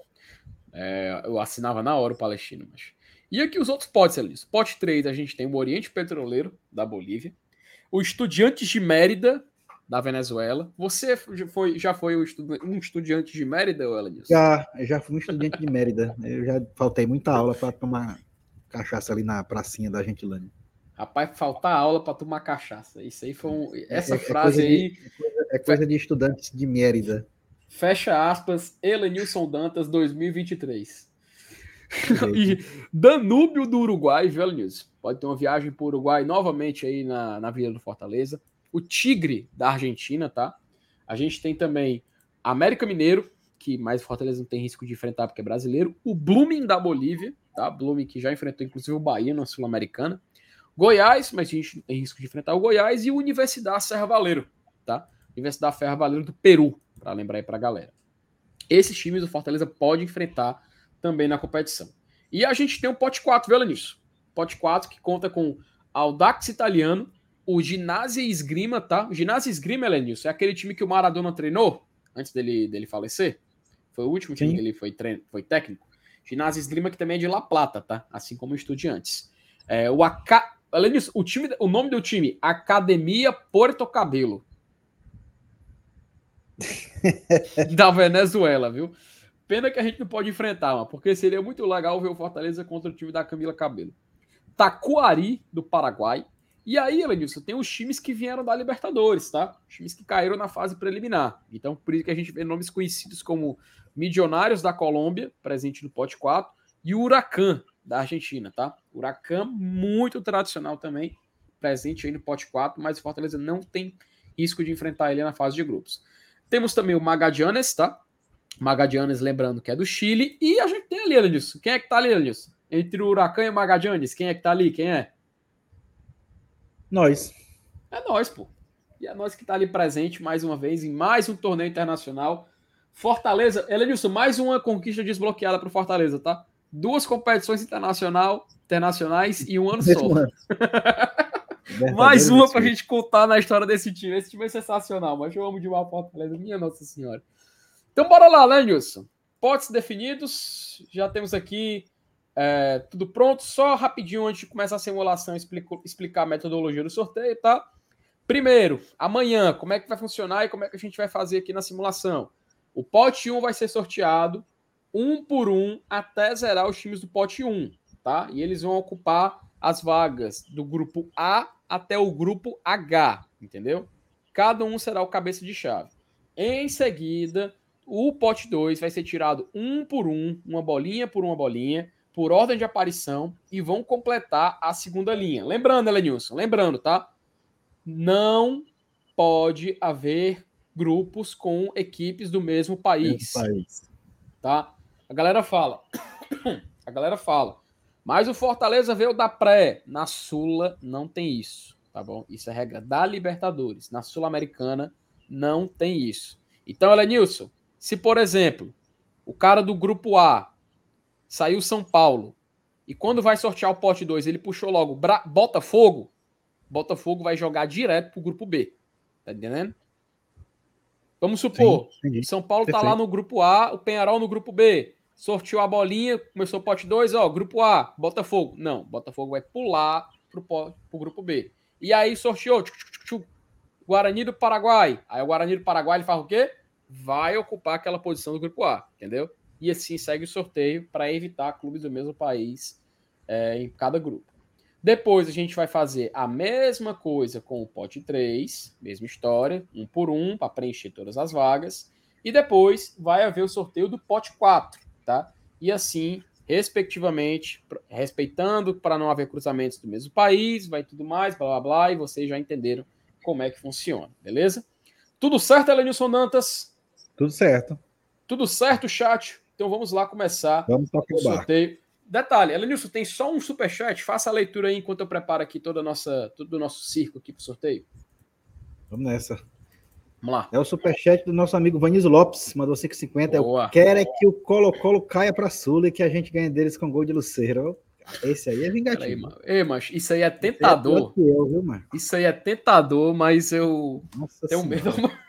É, eu assinava na hora o Palestino. Mas... E aqui os outros potes, Elenilson. Pote três, a gente tem o Oriente Petroleiro, da Bolívia. O Estudiantes de Mérida, da Venezuela. Você já foi, já foi um estudiante de Mérida, Elenilson? Já, eu já fui um estudante de Mérida. Eu já faltei muita aula para tomar cachaça ali na pracinha da Gentilândia. Rapaz, faltar aula para tomar cachaça. Isso aí foi um... Essa é, frase é aí... De, é, coisa, é coisa de estudantes de Mérida. Fecha aspas, Elenilson Dantas dois mil e vinte e três. E Danúbio do Uruguai, viu, Elenilson? Pode ter uma viagem para o Uruguai novamente aí na, na Vila do Fortaleza. O Tigre da Argentina, tá? A gente tem também América Mineiro, que mais Fortaleza não tem risco de enfrentar porque é brasileiro. O Blooming da Bolívia, tá? Blooming que já enfrentou inclusive o Bahia na Sul-Americana. Goiás, mas a gente não tem risco de enfrentar o Goiás. E o Universidade Serra Valeiro, tá? Universidade Serra Valeiro do Peru, para lembrar aí pra galera. Esses times do Fortaleza pode enfrentar também na competição. E a gente tem o pote quatro, viu, Elenilson? Pote quatro que conta com Audax Italiano, o Ginásio Esgrima, tá? O Ginásio Esgrima, Elenilson, é aquele time que o Maradona treinou antes dele, dele falecer. Foi o último time Sim. que ele foi, treino, foi técnico. Ginásio Esgrima, que também é de La Plata, tá? Assim como o Estudiantes. É, o, Aca... Elenilson, o, time, o nome do time, Academia Porto Cabelo. Da Venezuela, viu? Pena que a gente não pode enfrentar, mano, porque seria muito legal ver o Fortaleza contra o time da Camila Cabello. Taquari, do Paraguai. E aí, Elenilson, tem os times que vieram da Libertadores, tá? Os times que caíram na fase preliminar. Então, por isso que a gente vê nomes conhecidos como Milionários da Colômbia, presente no pote quatro, e o Huracan, da Argentina, tá? Huracan, muito tradicional também, presente aí no pote quatro, mas o Fortaleza não tem risco de enfrentar ele na fase de grupos. Temos também o Magallanes, tá? Magallanes, lembrando que é do Chile. E a gente tem ali, Elenilson. Quem é que tá ali, Elenilson? Entre o Huracan e o Magallanes, quem é que tá ali? Quem é? Nós. É nós, pô. E é nós que tá ali presente, mais uma vez, em mais um torneio internacional. Fortaleza, Elenilson, mais uma conquista desbloqueada pro Fortaleza, tá? Duas competições internacional, internacionais e um ano só. Mais uma pra gente contar na história desse time. Esse time é sensacional, mas eu amo demais o Fortaleza, minha Nossa Senhora. Então bora lá, né, Nilson? potes definidos, já temos aqui é, tudo pronto. Só rapidinho, antes de começar a simulação, explico, explicar a metodologia do sorteio, tá? Primeiro, amanhã, como é que vai funcionar e como é que a gente vai fazer aqui na simulação? O pote um vai ser sorteado um por um até zerar os times do pote um, tá? E eles vão ocupar as vagas do grupo A até o grupo H, entendeu? Cada um será o cabeça de chave. Em seguida, o pote dois vai ser tirado um por um, uma bolinha por uma bolinha, por ordem de aparição, e vão completar a segunda linha. Lembrando, Elenilson, lembrando, tá? Não pode haver grupos com equipes do mesmo país. Mesmo país. Tá? A galera fala. A galera fala. Mas o Fortaleza veio da pré. Na Sula não tem isso. Tá bom? Isso é regra da Libertadores. Na Sul-Americana não tem isso. Então, Elenilson, se, por exemplo, o cara do grupo A saiu São Paulo e quando vai sortear o pote dois, ele puxou logo Bra- Botafogo, Botafogo vai jogar direto pro grupo B. Tá entendendo? Vamos supor, Sim, São Paulo tá Perfeito. lá no grupo A, o Penharol no grupo B. Sorteou a bolinha, começou o pote dois, ó, grupo A, Botafogo. Não, Botafogo vai pular pro, pro grupo B. E aí sorteou tchuc, tchuc, tchuc, Guarani do Paraguai. Aí o Guarani do Paraguai ele faz o quê? Vai ocupar aquela posição do grupo A, entendeu? E assim segue o sorteio para evitar clubes do mesmo país é, em cada grupo. Depois a gente vai fazer a mesma coisa com o pote três, mesma história, um por um, para preencher todas as vagas. E depois vai haver o sorteio do pote quatro, tá? E assim, respectivamente, respeitando para não haver cruzamentos do mesmo país, vai tudo mais, blá blá blá, e vocês já entenderam como é que funciona, beleza? Tudo certo, Elenilson Dantas? Tudo certo. Tudo certo, chat? Então vamos lá começar Vamos tocar o o barco. sorteio. Detalhe, Elenilson, tem só um superchat? Faça a leitura aí enquanto eu preparo aqui toda a nossa, todo o nosso circo aqui para o sorteio. Vamos nessa. Vamos lá. É o superchat do nosso amigo Vanísio Lopes, mandou cinco e cinquenta. Boa. Eu quero é que o Colo-Colo caia para Sula e que a gente ganhe deles com gol de Luceiro. Esse aí é vingativo. Aí, mano. Ei, mas isso aí é tentador. Isso aí é, eu, viu, mano? Isso aí é tentador, mas eu Nossa tenho senhora.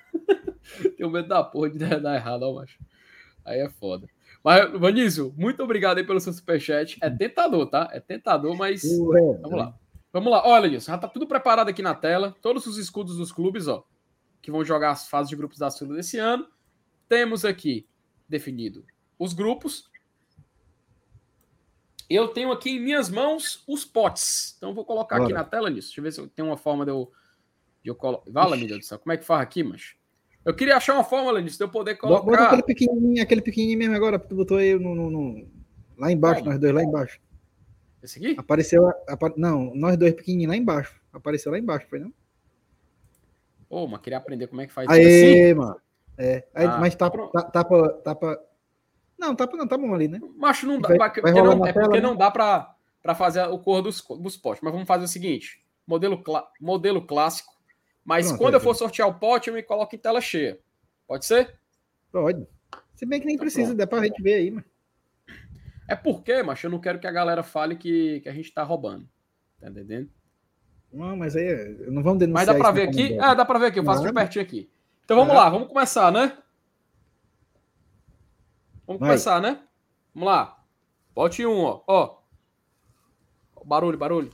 medo. Tenho medo da porra de dar errado, ó, macho. Aí é foda. Mas, Vanísio, muito obrigado aí pelo seu superchat. É tentador, tá? É tentador, mas Ué, vamos lá. Vamos lá. Olha isso, já tá tudo preparado aqui na tela. Todos os escudos dos clubes, ó, que vão jogar as fases de grupos da Sula desse ano. Temos aqui definido os grupos. Eu tenho aqui em minhas mãos os potes. Então, eu vou colocar Bora. aqui na tela nisso. Deixa eu ver se eu tenho uma forma de eu, de eu colocar. Vala, meu Deus do céu. Como é que faz aqui, mas eu queria achar uma forma, Lenis, de eu poder colocar. Bota aquele pequenininho, aquele pequenininho mesmo agora, porque tu botou aí no, no, no... lá embaixo, Como? nós dois lá embaixo. Esse aqui? Apareceu, apa... não, nós dois pequenininhos lá embaixo. Apareceu lá embaixo, foi não? Ô, mas queria aprender como é que faz Aê, isso assim. mano. É, aí, Ah, mas tapa, pronto. tapa, tapa, tapa. Não, tapa não, tá bom ali, né? Macho, não dá. Vai- porque vai não, rolar na é tela, porque né? não dá pra, pra fazer o cor dos, dos potes. Mas vamos fazer o seguinte: modelo, clá- modelo clássico. Mas Pronto, quando aí, eu for sortear o pote, eu me coloco em tela cheia. Pode ser? Pode. Se bem que nem Então, precisa, pronto. dá pra gente ver aí, mano. É porque, macho, eu não quero que a galera fale que, que a gente tá roubando. Tá entendendo? Não, mas aí é, não vamos denunciar Mas dá pra isso ver na aqui? comunidade. Ah, dá pra ver aqui. Eu faço de Claro. pertinho aqui. Então vamos Claro. lá, vamos começar, né? Vamos Vai. começar, né? Vamos lá. Pote um, ó. Ó. Barulho, barulho.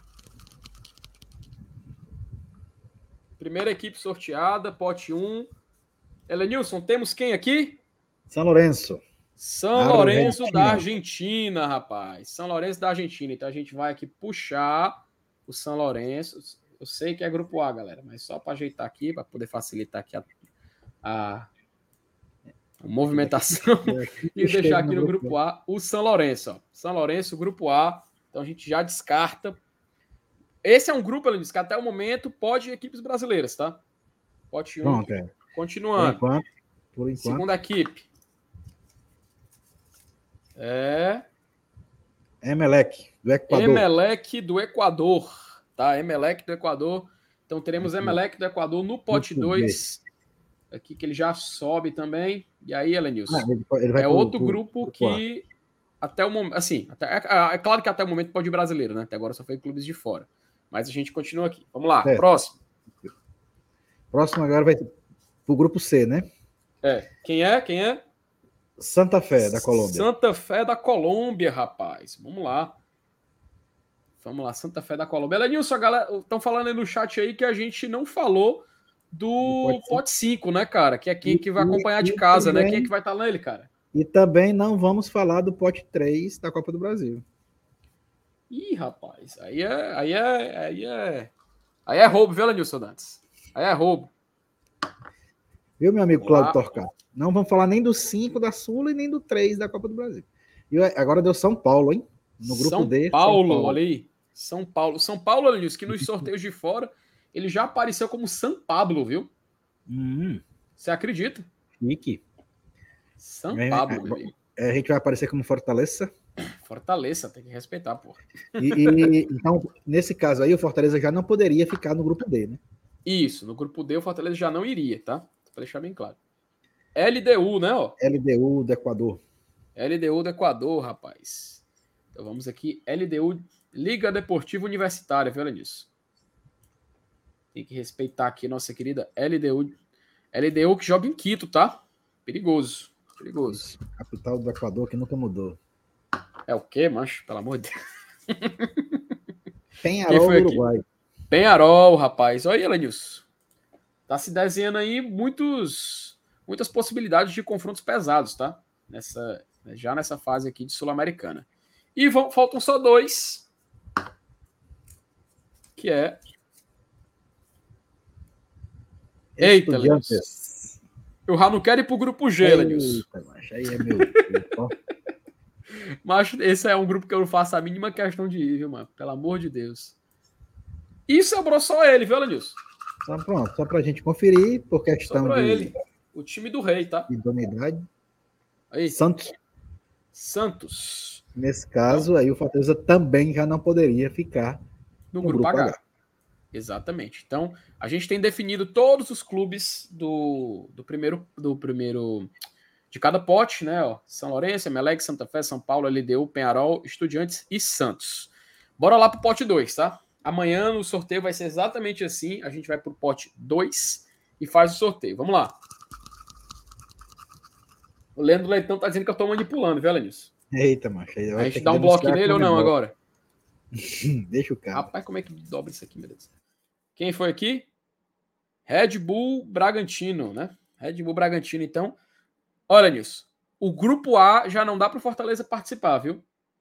Primeira equipe sorteada, pote um. Elenilson, temos quem aqui? São Lourenço. São Argentina. Lourenço da Argentina, rapaz. São Lourenço da Argentina. Então a gente vai aqui puxar o São Lourenço. Eu sei que é grupo A, galera, mas só para ajeitar aqui, para poder facilitar aqui a, a, a movimentação e deixar aqui no grupo A o São Lourenço. Ó. São Lourenço, grupo A. Então a gente já descarta. Esse é um grupo, Elenilson, que até o momento pode equipes brasileiras, tá? Pote um. Pronto, é. Por Continuando. enquanto. Por enquanto. Segunda equipe. É. Emelec, do Equador. Emelec do Equador. Tá? Emelec do Equador. Então teremos Emelec do Equador no pote dois. Aqui que ele já sobe também. E aí, Elenilson? Ah, ele, ele vai é pro, outro pro, grupo pro que até o momento. Assim, até, é, é claro que até o momento pode ir brasileiro, né? Até agora só foi clubes de fora. Mas a gente continua aqui. Vamos lá, É. próximo. Próximo agora vai pro grupo C, né? É. Quem é? Quem é? Santa Fé, da Colômbia. Santa Fé da Colômbia, rapaz. Vamos lá. Vamos lá, Santa Fé da Colômbia. Elenilson, a galera estão falando aí no chat aí que a gente não falou do Pote cinco, né, cara? Que é quem e, que vai e, acompanhar de e casa, também, né? Quem é que vai estar nele, cara? E também não vamos falar do Pote três da Copa do Brasil. Ih, rapaz, aí é, aí é, aí é, aí é roubo, viu, Elenilson Dantas? Aí é roubo. Viu, meu amigo Cláudio Torcato? Não vamos falar nem do cinco da Sula e nem do três da Copa do Brasil. E agora deu São Paulo, hein? No grupo São D, Paulo, São Paulo. Olha aí. São Paulo. São Paulo, Elenilson, que nos sorteios de fora, ele já apareceu como São Pablo, viu? Hum, Você acredita? Chique. São Pablo, meu amigo. A gente vai aparecer como Fortaleza. Fortaleza, tem que respeitar, pô. E, e, então, nesse caso aí, o Fortaleza já não poderia ficar no grupo D, né? Isso, no grupo D o Fortaleza já não iria, tá? Pra deixar bem claro. L D U, né, ó? L D U do Equador. L D U do Equador, rapaz. Então vamos aqui, L D U, Liga Deportiva Universitária, viu, olha nisso. Tem que respeitar aqui nossa querida L D U. L D U que joga em Quito, tá? Perigoso, perigoso. Isso, capital do Equador que nunca mudou. É o quê, mancho? Pelo amor de Deus. Penharol do Uruguai. Penharol, rapaz. Olha aí, Elenilson. Tá se desenhando aí muitos, muitas possibilidades de confrontos pesados, tá? Nessa, já nessa fase aqui de Sul-Americana. E vão, faltam só dois. Que é... Eita, Elenilson. Eu já não quero ir pro grupo G, Elenilson. Eita, macho, aí é meu... Mas esse é um grupo que eu não faço a mínima questão de ir, viu, mano? Pelo amor de Deus. E sobrou só ele, viu, Elenilson? Então, pronto, só pra gente conferir, por questão sobrou de... ele. O time do rei, tá? Idoneidade. Aí. Santos. Santos. Nesse caso, então, aí o Fortaleza também já não poderia ficar no, no grupo, grupo H. H. Exatamente. Então, a gente tem definido todos os clubes do, do primeiro... Do primeiro de cada pote, né? Ó, São Lourenço, Emelec, Santa Fé, São Paulo, L D U, Penharol, Estudiantes e Santos. Bora lá pro pote dois, tá? Amanhã o sorteio vai ser exatamente assim. A gente vai pro pote dois e faz o sorteio. Vamos lá. O Leandro Leitão tá dizendo que eu tô manipulando, viu, Elenilson? Eita, macho. A gente dá um bloco nele ou não agora? Deixa o cara. Rapaz, como é que dobra isso aqui, meu Deus? Quem foi aqui? Red Bull Bragantino, né? Red Bull Bragantino, então. Olha nisso. O grupo A já não dá para o Fortaleza participar, viu?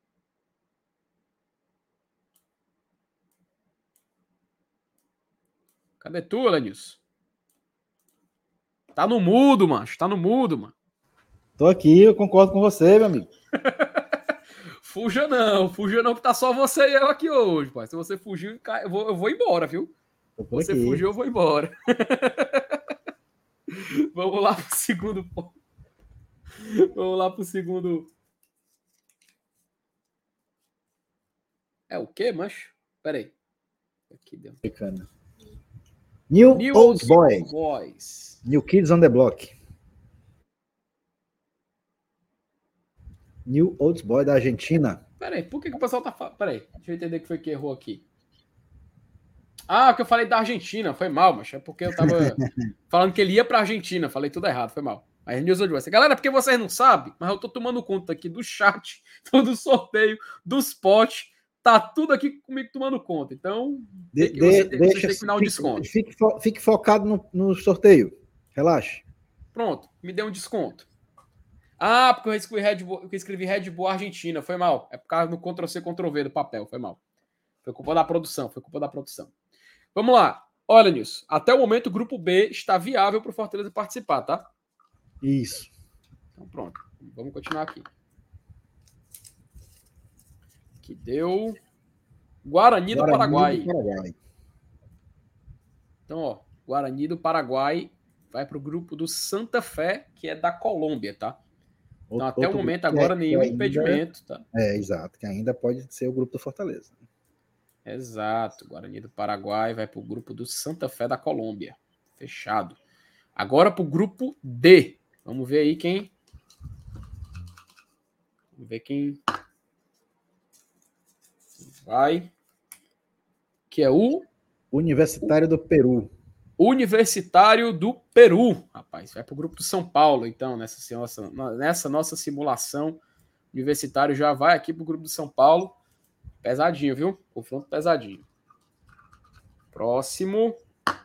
Cadê tu, Elenilson? Tá no mudo, macho. Tá no mudo, mano. Tô aqui, eu concordo com você, meu amigo. Fuja não, fuja não, que tá só você e eu aqui hoje, pai. Se você fugir, eu vou, eu vou embora, viu? Você aqui. Fugiu, eu vou embora. Vamos lá pro segundo ponto. Vamos lá pro segundo. É o quê, macho? Pera aí. Aqui deu. New, New Old Boys. Boys. New Kids on the Block. New Old Boys da Argentina. Pera aí, por que, que o pessoal tá falando? Pera aí, deixa eu entender que foi que errou aqui. Ah, que eu falei da Argentina, foi mal, mas é porque eu tava falando que ele ia pra Argentina, falei tudo errado, foi mal. Aí News Old Boys. Galera, porque vocês não sabem, mas eu tô tomando conta aqui do chat, do sorteio, dos potes, tá tudo aqui comigo tomando conta. Então, de, que de, você, tem, deixa, você tem que me dar um fique, desconto. Fique, fo, fique focado no, no sorteio. Relaxa. Pronto, me dê um desconto. Ah, porque eu escrevi Red Bull, eu escrevi Red Bull Argentina, foi mal. É por causa do Ctrl C, Ctrl V do papel, foi mal. Foi culpa da produção, foi culpa da produção. Vamos lá. Olha nisso. Até o momento, o grupo B está viável para o Fortaleza participar, tá? Isso. Então, pronto. Vamos continuar aqui. Que deu Guarani, Guarani do Paraguai. Do Paraguai. Então, ó, Guarani do Paraguai vai para o grupo do Santa Fé, que é da Colômbia, tá? Então, até o momento, agora, é, nenhum ainda, impedimento, tá? É, exato. Que ainda pode ser o grupo do Fortaleza. Exato. Guarani do Paraguai vai para o grupo do Santa Fé da Colômbia. Fechado. Agora para o grupo D. Vamos ver aí quem... Vamos ver quem vai. Que é o... Universitário do Peru. Universitário do Peru, rapaz, vai para o grupo do São Paulo, então, nessa nossa, nessa nossa simulação, Universitário já vai aqui para o grupo do São Paulo, pesadinho, viu? Confronto pesadinho. Próximo.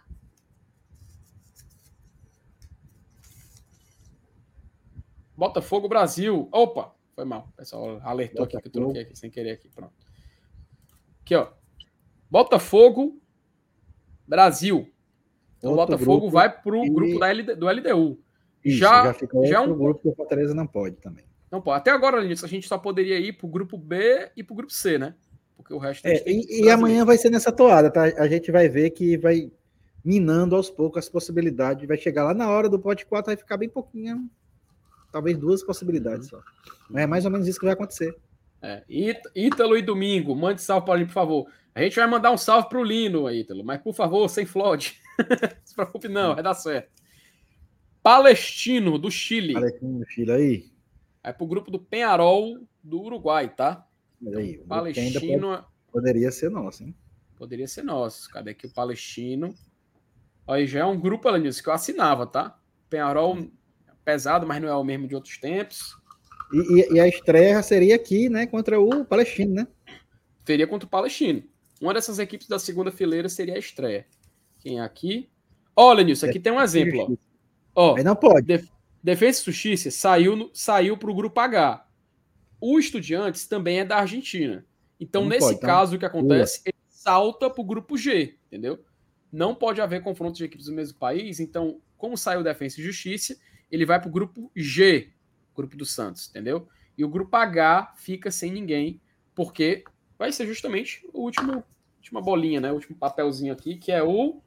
Botafogo, Brasil. Opa, foi mal, o pessoal alertou Botafogo. Aqui que eu troquei aqui, sem querer aqui, pronto. Aqui, ó, Botafogo, Brasil. Então, o Botafogo grupo vai para o e... grupo da L D, do L D U. Isso, já, já fica já um grupo que o Fortaleza não pode também. Não pode. Até agora, a gente só poderia ir para o grupo B e para o grupo C, né? Porque o resto... É, e, e amanhã vai ser nessa toada, tá? A gente vai ver que vai minando aos poucos as possibilidades. Vai chegar lá na hora do pote quatro, vai ficar bem pouquinho. Talvez duas possibilidades só. Mas é mais ou menos isso que vai acontecer. É, Ítalo e Domingo, mande salve para o Lino, por favor. A gente vai mandar um salve para o Lino, Ítalo, mas por favor, sem flood. Não se preocupe não, vai dar certo. Palestino, do Chile. Palestino do Chile aí. Vai pro grupo do Peñarol, do Uruguai, tá? Mas aí, então, Palestino... Pode, poderia ser nosso, hein? Poderia ser nosso. Cadê aqui o Palestino? Aí já é um grupo, além disso, que eu assinava, tá? Peñarol pesado, mas não é o mesmo de outros tempos. E, e, e a estreia seria aqui, né? Contra o Palestino, né? Seria contra o Palestino. Uma dessas equipes da segunda fileira seria a estreia. Quem é aqui? Olha, Nilson, aqui é, tem um exemplo. Ó. Ó, aí não pode. Def Defensa e Justiça saiu, no, saiu para o grupo H. O Estudiantes também é da Argentina. Então, não nesse pode, caso, tá? O que acontece? Ele salta para o grupo G, entendeu? Não pode haver confrontos de equipes do mesmo país. Então, como saiu Defensa e Justiça, ele vai para o grupo G, grupo do Santos, entendeu? E o grupo H fica sem ninguém, porque vai ser justamente o último, última bolinha, né? O último papelzinho aqui, que é o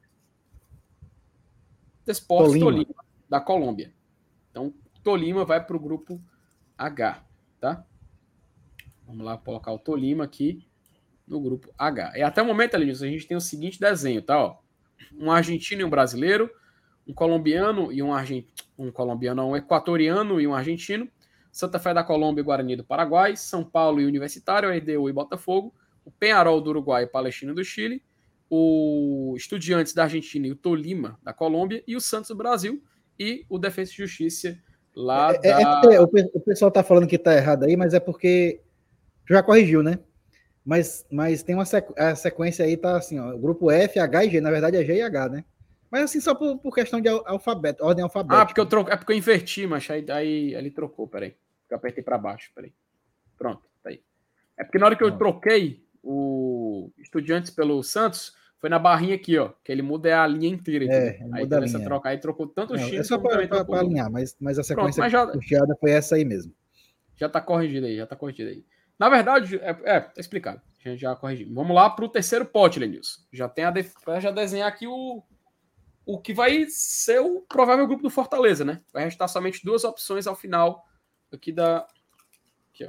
Desportes Tolima, Tolima da Colômbia. Então, Tolima vai para o grupo H, tá? Vamos lá colocar o Tolima aqui no grupo H. E até o momento, Alinhos, a gente tem o seguinte desenho, tá? Ó, um argentino e um brasileiro, um colombiano e um argentino, um colombiano, um equatoriano e um argentino, Santa Fé da Colômbia e Guarani do Paraguai, São Paulo e Universitário, L D U e Botafogo, o Peñarol do Uruguai e Palestino do Chile, o Estudiantes da Argentina e o Tolima da Colômbia, e o Santos do Brasil, e o Defensa e Justiça lá é, da... É, é, o pessoal tá falando que tá errado aí, mas é porque já corrigiu, né? Mas, mas tem uma sequ... a sequência aí, tá assim, ó, grupo F, H e G, na verdade é G e H, né? Mas assim, só por, por questão de alfabeto, ordem alfabética. Ah, porque eu troco, é porque eu inverti, mas aí, aí ele trocou, peraí. Eu apertei para baixo, peraí. Pronto, tá aí. É porque na hora que eu Não. troquei o Estudiantes pelo Santos, foi na barrinha aqui, ó, que ele muda a linha inteira. É, aí muda a essa linha. troca aí trocou tanto o Chile É só para alinhar, mas, mas a sequência Pronto, mas já, puxada foi essa aí mesmo. Já tá corrigido aí, já tá corrigido aí. Na verdade, é, é tá explicado. A gente já corrigiu. Vamos lá pro terceiro pote, Lenilson. Já tem a def... já desenhar aqui o o que vai ser o provável grupo do Fortaleza, né? Vai restar somente duas opções ao final aqui da... Aqui, ó.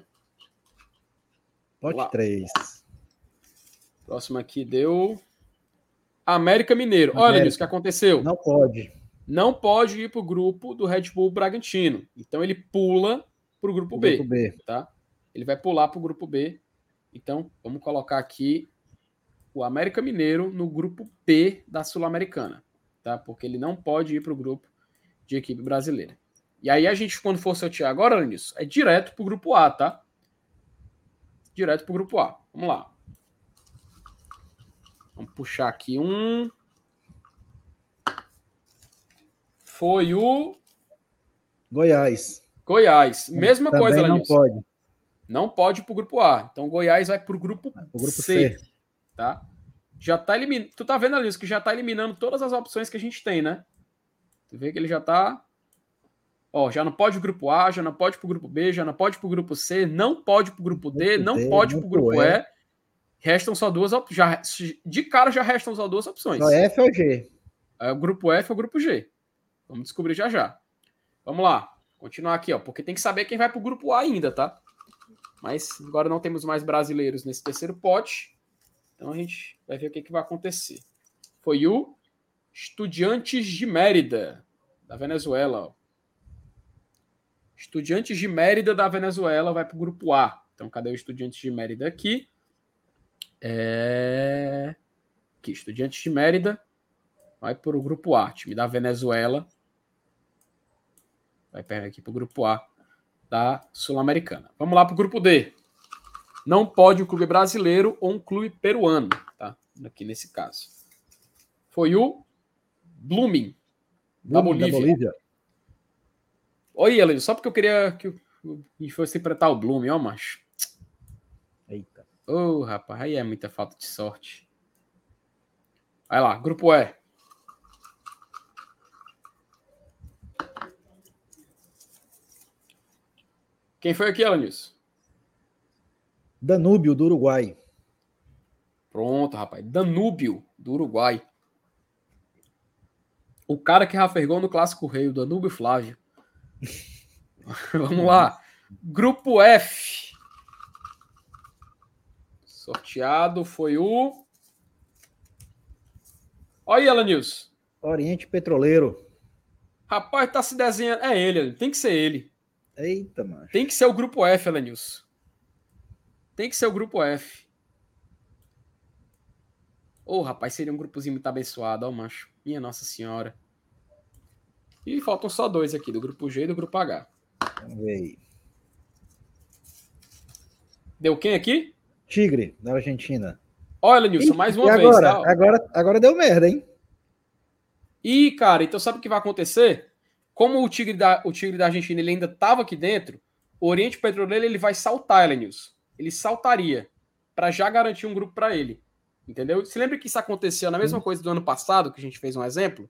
Pote três. Próximo aqui deu... América Mineiro. América. Olha, Nilson, o que aconteceu? Não pode. Não pode ir pro grupo do Red Bull Bragantino. Então ele pula pro grupo, B, grupo B. Tá? Ele vai pular pro grupo B. Então, vamos colocar aqui o América Mineiro no grupo B da Sul-Americana. Tá? Porque ele não pode ir para o grupo de equipe brasileira. E aí a gente, quando for sortear agora, nisso, é direto para o grupo A, tá? Direto para o grupo A. Vamos lá. Vamos puxar aqui um. Foi o... Goiás. Goiás. Mesma Também coisa, não Lenilson. pode. Não pode ir para o grupo A. Então, Goiás vai para o grupo, grupo C, C. Tá? Já tá eliminando. Tu tá vendo, Alice, que já tá eliminando todas as opções que a gente tem, né? Tu vê que ele já tá. Ó, já não pode pro grupo A, já não pode pro grupo B, já não pode pro grupo C, não pode pro grupo D, não D, pode não pro grupo é. E. Restam só duas opções. Já, de cara já restam só duas opções. O F ou G? É o grupo F ou o grupo G. Vamos descobrir já já. Vamos lá. Continuar aqui, ó. Porque tem que saber quem vai pro grupo A ainda, tá? Mas agora não temos mais brasileiros nesse terceiro pote. Então a gente vai ver o que, que vai acontecer. Foi o Estudiantes de Mérida, da Venezuela. Ó. Estudiantes de Mérida da Venezuela vai para o grupo A. Então, cadê o Estudiantes de Mérida aqui? É... Aqui, Estudiantes de Mérida. vai para o grupo A. Time da Venezuela vai pegar aqui para o grupo A da Sul-Americana. Vamos lá para o grupo D. Não pode um clube brasileiro ou um clube peruano, tá? Aqui nesse caso. Foi o Blooming, da Bolívia. Da Bolívia. Oi, Ellen, só porque eu queria que eu fosse interpretar o Blooming, ó, macho. Eita. Ô, oh, rapaz, aí é muita falta de sorte. Vai lá, grupo E. Quem foi aqui, Alanis? Danúbio, do Uruguai. Pronto, rapaz. Danúbio, do Uruguai. O cara que já fez gol no Clássico Rei, o Danúbio Flávio. Vamos lá. Grupo F. Sorteado foi o... Olha aí, Alanils. Oriente Petroleiro. Rapaz, tá se desenhando. É ele, tem que ser ele. Eita, macho. Tem que ser o grupo F, Alanils. Tem que ser o grupo F. Ô, oh, rapaz, seria um grupozinho muito abençoado, ó, macho. Minha Nossa Senhora. E faltam só dois aqui, do grupo G e do grupo H. Vamos ver aí. Deu quem aqui? Tigre, da Argentina. Olha, Nilson, mais uma e vez. Agora, tá? agora, agora deu merda, hein? E, cara, então sabe o que vai acontecer? Como o Tigre da, o Tigre da Argentina ele ainda estava aqui dentro, o Oriente Petroleiro ele vai saltar, Elenilson. Ele saltaria para já garantir um grupo para ele. Entendeu? Você lembra que isso aconteceu na mesma coisa do ano passado, que a gente fez um exemplo?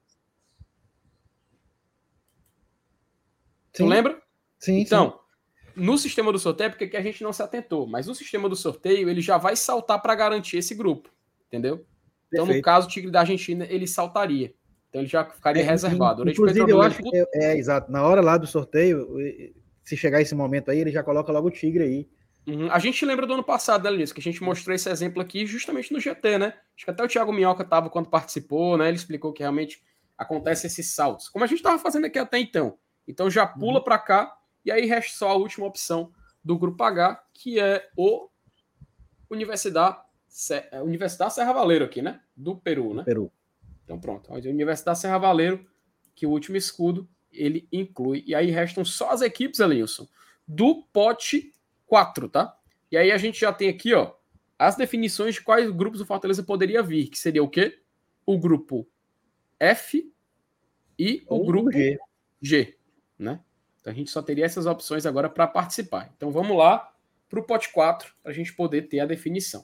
Sim. Tu lembra? Sim, Então, sim. No sistema do sorteio, porque aqui a gente não se atentou, mas no sistema do sorteio ele já vai saltar para garantir esse grupo. Entendeu? Perfeito. Então, no caso, o Tigre da Argentina, ele saltaria. Então ele já ficaria é, reservado. Inclusive, eu acho que é, é, exato. Na hora lá do sorteio, se chegar esse momento aí, ele já coloca logo o Tigre aí. Uhum. A gente lembra do ano passado, né, Luiz, que a gente mostrou esse exemplo aqui justamente no G T, né? Acho que até o Thiago Minhoca estava quando participou, né? Ele explicou que realmente acontece esses saltos. Como a gente estava fazendo aqui até então. Então já pula uhum. para cá e aí resta só a última opção do grupo H, que é o Universidade, Universidade Serra Valeiro aqui, né? Do Peru, né? Peru. Então pronto, a Universidade Serra Valeiro, que o último escudo, ele inclui. E aí restam só as equipes, Elenilson, do pote quatro, tá? E aí a gente já tem aqui, ó, as definições de quais grupos o Fortaleza poderia vir, que seria o quê? O grupo F e o Ou grupo G. G, né? Então a gente só teria essas opções agora para participar. Então vamos lá para o pote quatro, para a gente poder ter a definição.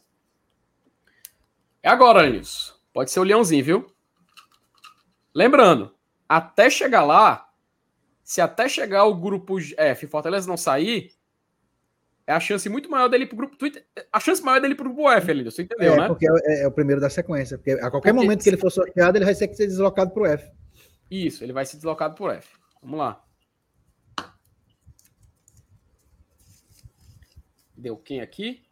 É agora, Elenilson. Pode ser o leãozinho, viu? Lembrando, até chegar lá, se até chegar o grupo F e Fortaleza não sair, é a chance muito maior dele pro grupo Twitter. A chance maior dele pro grupo F, Elinho, você entendeu, é, né? Porque é, é o primeiro da sequência. Porque a qualquer porque momento que ele for sorteado, ele vai ser deslocado pro F. Isso, ele vai ser deslocado pro F. Vamos lá. Deu quem aqui?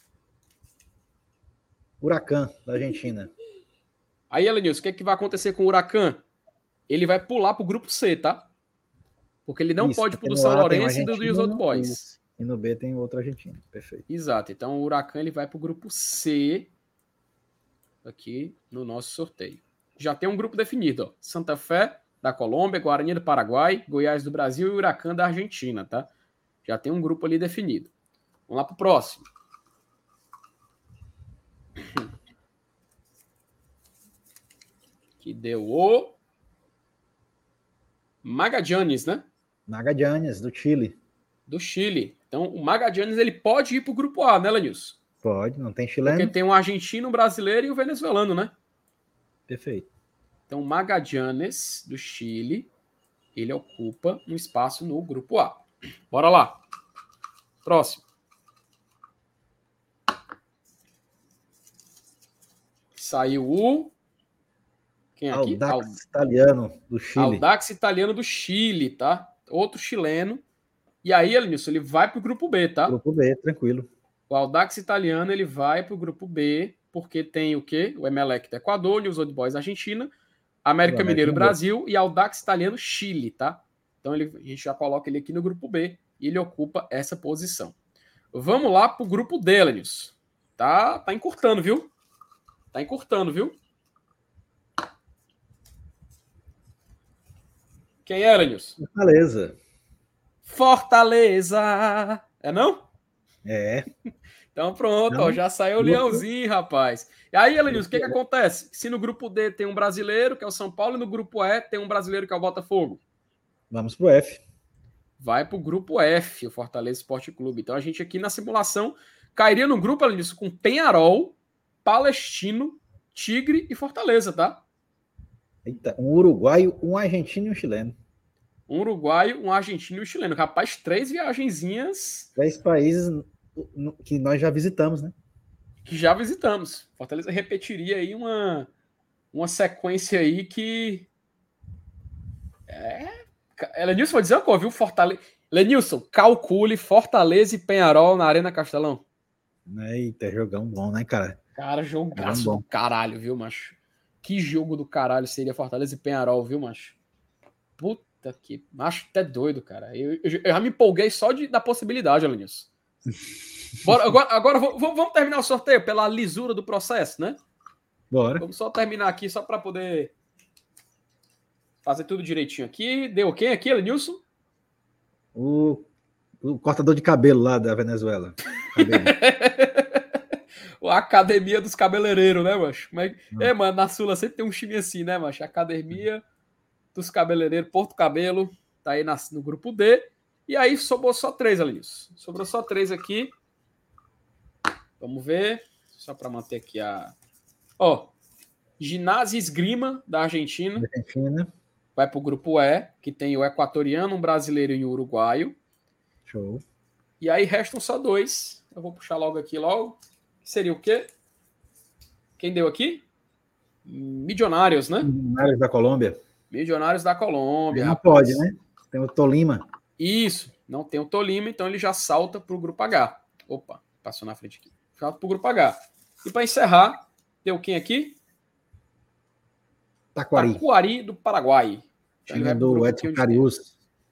Huracan, da Argentina. Aí, Elenilson, o que, é que vai acontecer com o Huracan? Ele vai pular pro grupo C, tá? Porque ele não Isso, pode pro do São Lourenço e do dos outros boys. E no B tem outro argentino. Perfeito. Exato. Então o Huracan ele vai pro grupo C aqui no nosso sorteio. Já tem um grupo definido, ó. Santa Fé da Colômbia, Guarani do Paraguai, Goiás do Brasil e Huracan da Argentina, tá? Já tem um grupo ali definido. Vamos lá pro próximo. Que deu o Magallanes, né? Magallanes, do Chile. Do Chile. Então, o Magallanes ele pode ir para o grupo A, né, Lenilson? Pode, não tem chileno. Porque tem um argentino, um brasileiro e um venezuelano, né? Perfeito. Então, o Magallanes, do Chile, ele ocupa um espaço no grupo A. Bora lá. Próximo. Saiu o... Quem é aqui? Audax Ald... Italiano, do Chile. Audax Italiano do Chile, tá? Outro chileno. E aí, Elenilson, ele vai para o grupo B, tá? Grupo B, tranquilo. O Audax Italiano, ele vai para o grupo B, porque tem o quê? O Emelec do Equador, News Old Boys Argentina, América Mineiro Brasil e Audax Italiano Chile, tá? Então ele, a gente já coloca ele aqui no grupo B e ele ocupa essa posição. Vamos lá para o grupo D, Elenilson. Tá, tá encurtando, viu? Tá encurtando, viu? Quem é, Lenilson? Fortaleza. Fortaleza. É não? É. Então pronto, Não, ó, já saiu o grupo... leãozinho, rapaz. E aí, Lenilson, o que, que acontece? Se no grupo D tem um brasileiro, que é o São Paulo, e no grupo E tem um brasileiro, que é o Botafogo. Vamos pro F. Vai pro grupo F, o Fortaleza Esporte Clube. Então a gente aqui na simulação cairia no grupo, Lenilson, com Penharol, Palestino, Tigre e Fortaleza, tá? Eita, um uruguaio, um argentino e um chileno. Um uruguaio, um argentino e um chileno. Rapaz, três viagenzinhas. Três países que nós já visitamos, né? Que já visitamos. Fortaleza repetiria aí uma, uma sequência aí que. É. Lenilson, vou dizer uma coisa, viu? Fortaleza. Lenilson, calcule Fortaleza e Penharol na Arena Castelão. Eita, jogão bom, né, cara? Cara, jogaço do caralho, viu, macho? Que jogo do caralho seria Fortaleza e Penharol, viu, macho? Puta que... Macho, até doido, cara. Eu, eu, eu já me empolguei só de, da possibilidade, Lenilson. Bora, agora agora vamos, vamos terminar o sorteio pela lisura do processo, né? Bora. Vamos só terminar aqui, só para poder fazer tudo direitinho aqui. Deu quem aqui, Lenilson? O, o cortador de cabelo lá da Venezuela. A Academia dos Cabeleireiros, né, macho? Mas, é, mano, na Sula sempre tem um time assim, né, macho? Academia dos Cabeleireiros, Porto Cabelo, tá aí na, no grupo D. E aí sobrou só três, Lenilson. Sobrou só três aqui. Vamos ver. Só para manter aqui a... Ó, Ginásio Esgrima, da Argentina. Argentina. Vai pro grupo E, que tem o equatoriano, um brasileiro e um uruguaio. Show. E aí restam só dois. Eu vou puxar logo aqui, logo. Seria o quê? Quem deu aqui? Milionários, né? Milionários da Colômbia. Milionários da Colômbia. Não rapaz. pode, né? Tem o Tolima. Isso. Não tem o Tolima, então ele já salta pro grupo H. Opa, passou na frente aqui. Salta pro grupo H. E para encerrar, deu quem aqui? Taquari. Taquari do Paraguai. Time do Edson Carius.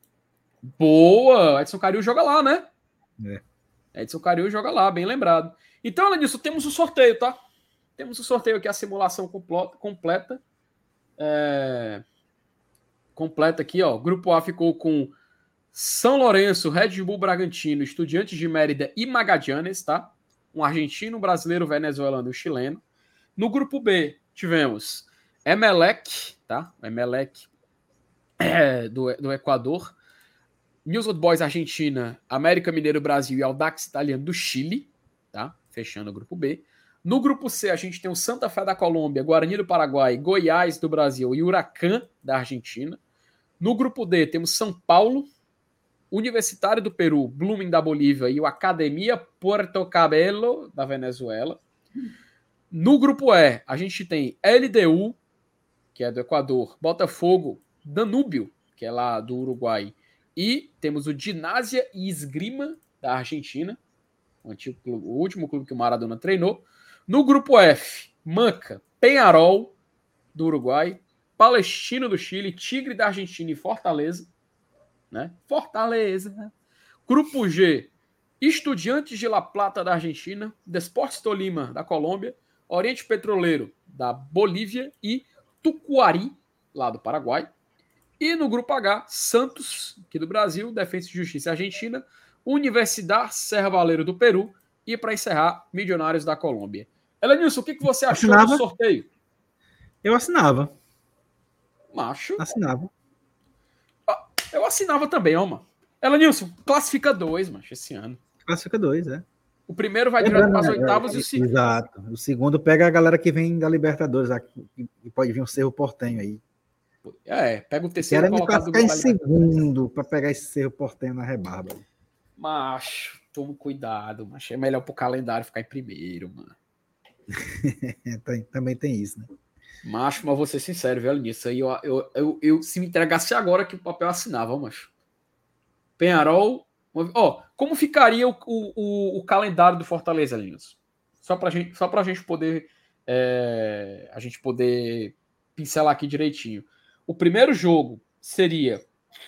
Boa! Edson Carius joga lá, né? É. Edson Carius joga lá, bem lembrado. Então, além disso, temos o sorteio, tá? Temos o sorteio aqui, a simulação completa. É... Completa aqui, ó. Grupo A ficou com São Lourenço, Red Bull Bragantino, Estudiantes de Mérida e Magallanes, tá? Um argentino, um brasileiro, venezuelano e um chileno. No grupo B, tivemos Emelec, tá? Emelec é, do, do Equador, News Old Boys Argentina, América Mineiro Brasil e Audax Italiano do Chile, tá? Fechando o grupo B. No grupo C, a gente tem o Santa Fé da Colômbia, Guarani do Paraguai, Goiás do Brasil e Huracan da Argentina. No grupo D, temos São Paulo, Universitário do Peru, Blooming da Bolívia e o Academia Puerto Cabello da Venezuela. No grupo E, a gente tem L D U, que é do Equador, Botafogo, Danúbio, que é lá do Uruguai, e temos o Ginásia e Esgrima da Argentina, o, antigo clube, o último clube que o Maradona treinou. No grupo F, Manca, Penharol do Uruguai, Palestino do Chile, Tigre da Argentina e Fortaleza. Né? Fortaleza. Grupo G, Estudiantes de La Plata da Argentina, Desportes Tolima da Colômbia, Oriente Petroleiro da Bolívia e Tucuari, lá do Paraguai. E no grupo H, Santos, aqui do Brasil, Defensa e Justiça Argentina, Universidade Serra Valeiro do Peru e, para encerrar, Milionários da Colômbia. Elenilson, o que, que você achou assinava. do sorteio? Eu assinava. Macho. Assinava. Eu assinava também, ó, mano. Elenilson, classifica dois, macho, esse ano. Classifica dois, é. O primeiro vai direto para as oitavas é, e o segundo. Exato. O segundo pega a galera que vem da Libertadores, e pode vir um Cerro Portenho aí. É, pega o terceiro Quero colocado do em segundo para pegar esse Cerro Portenho na rebarba. Macho, toma cuidado, macho. É melhor pro calendário ficar em primeiro, mano. tem, também tem isso, né? Macho, mas vou ser sincero, velho, nisso aí, eu, eu, eu, eu, se me entregasse agora que o papel assinava, macho. Penharol, ó, como ficaria o, o, o calendário do Fortaleza, Linus? Só pra gente, só pra gente poder, é, a gente poder pincelar aqui direitinho. O primeiro jogo seria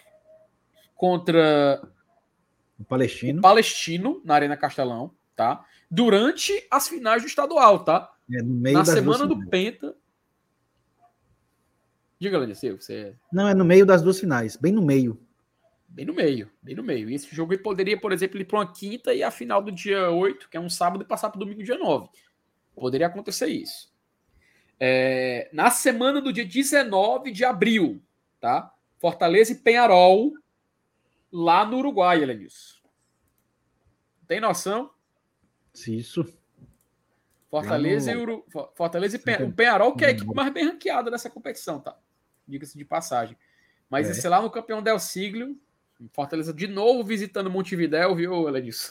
contra o Palestino, o Palestino na Arena Castelão, tá? Durante as finais do estadual, tá? É, no meio na das semana do Penta. Diga, Landice, você... Não, é no meio das duas finais, bem no meio. Bem no meio, bem no meio. E esse jogo aí poderia, por exemplo, ir para uma quinta e a final do dia oito, que é um sábado, e passar para o domingo, dia nove. Poderia acontecer isso. É, na semana do dia dezenove de abril, tá? Fortaleza e Peñarol, lá no Uruguai, Elenilson. Tem noção? Isso. Fortaleza no... e Uru... Fortaleza e Penha... o Peñarol, que é a equipe mais bem ranqueada dessa competição, tá? Diga-se de passagem. Mas é. esse lá no campeão Del Siglo, Fortaleza de novo visitando Montevidéu, viu, Elenilson?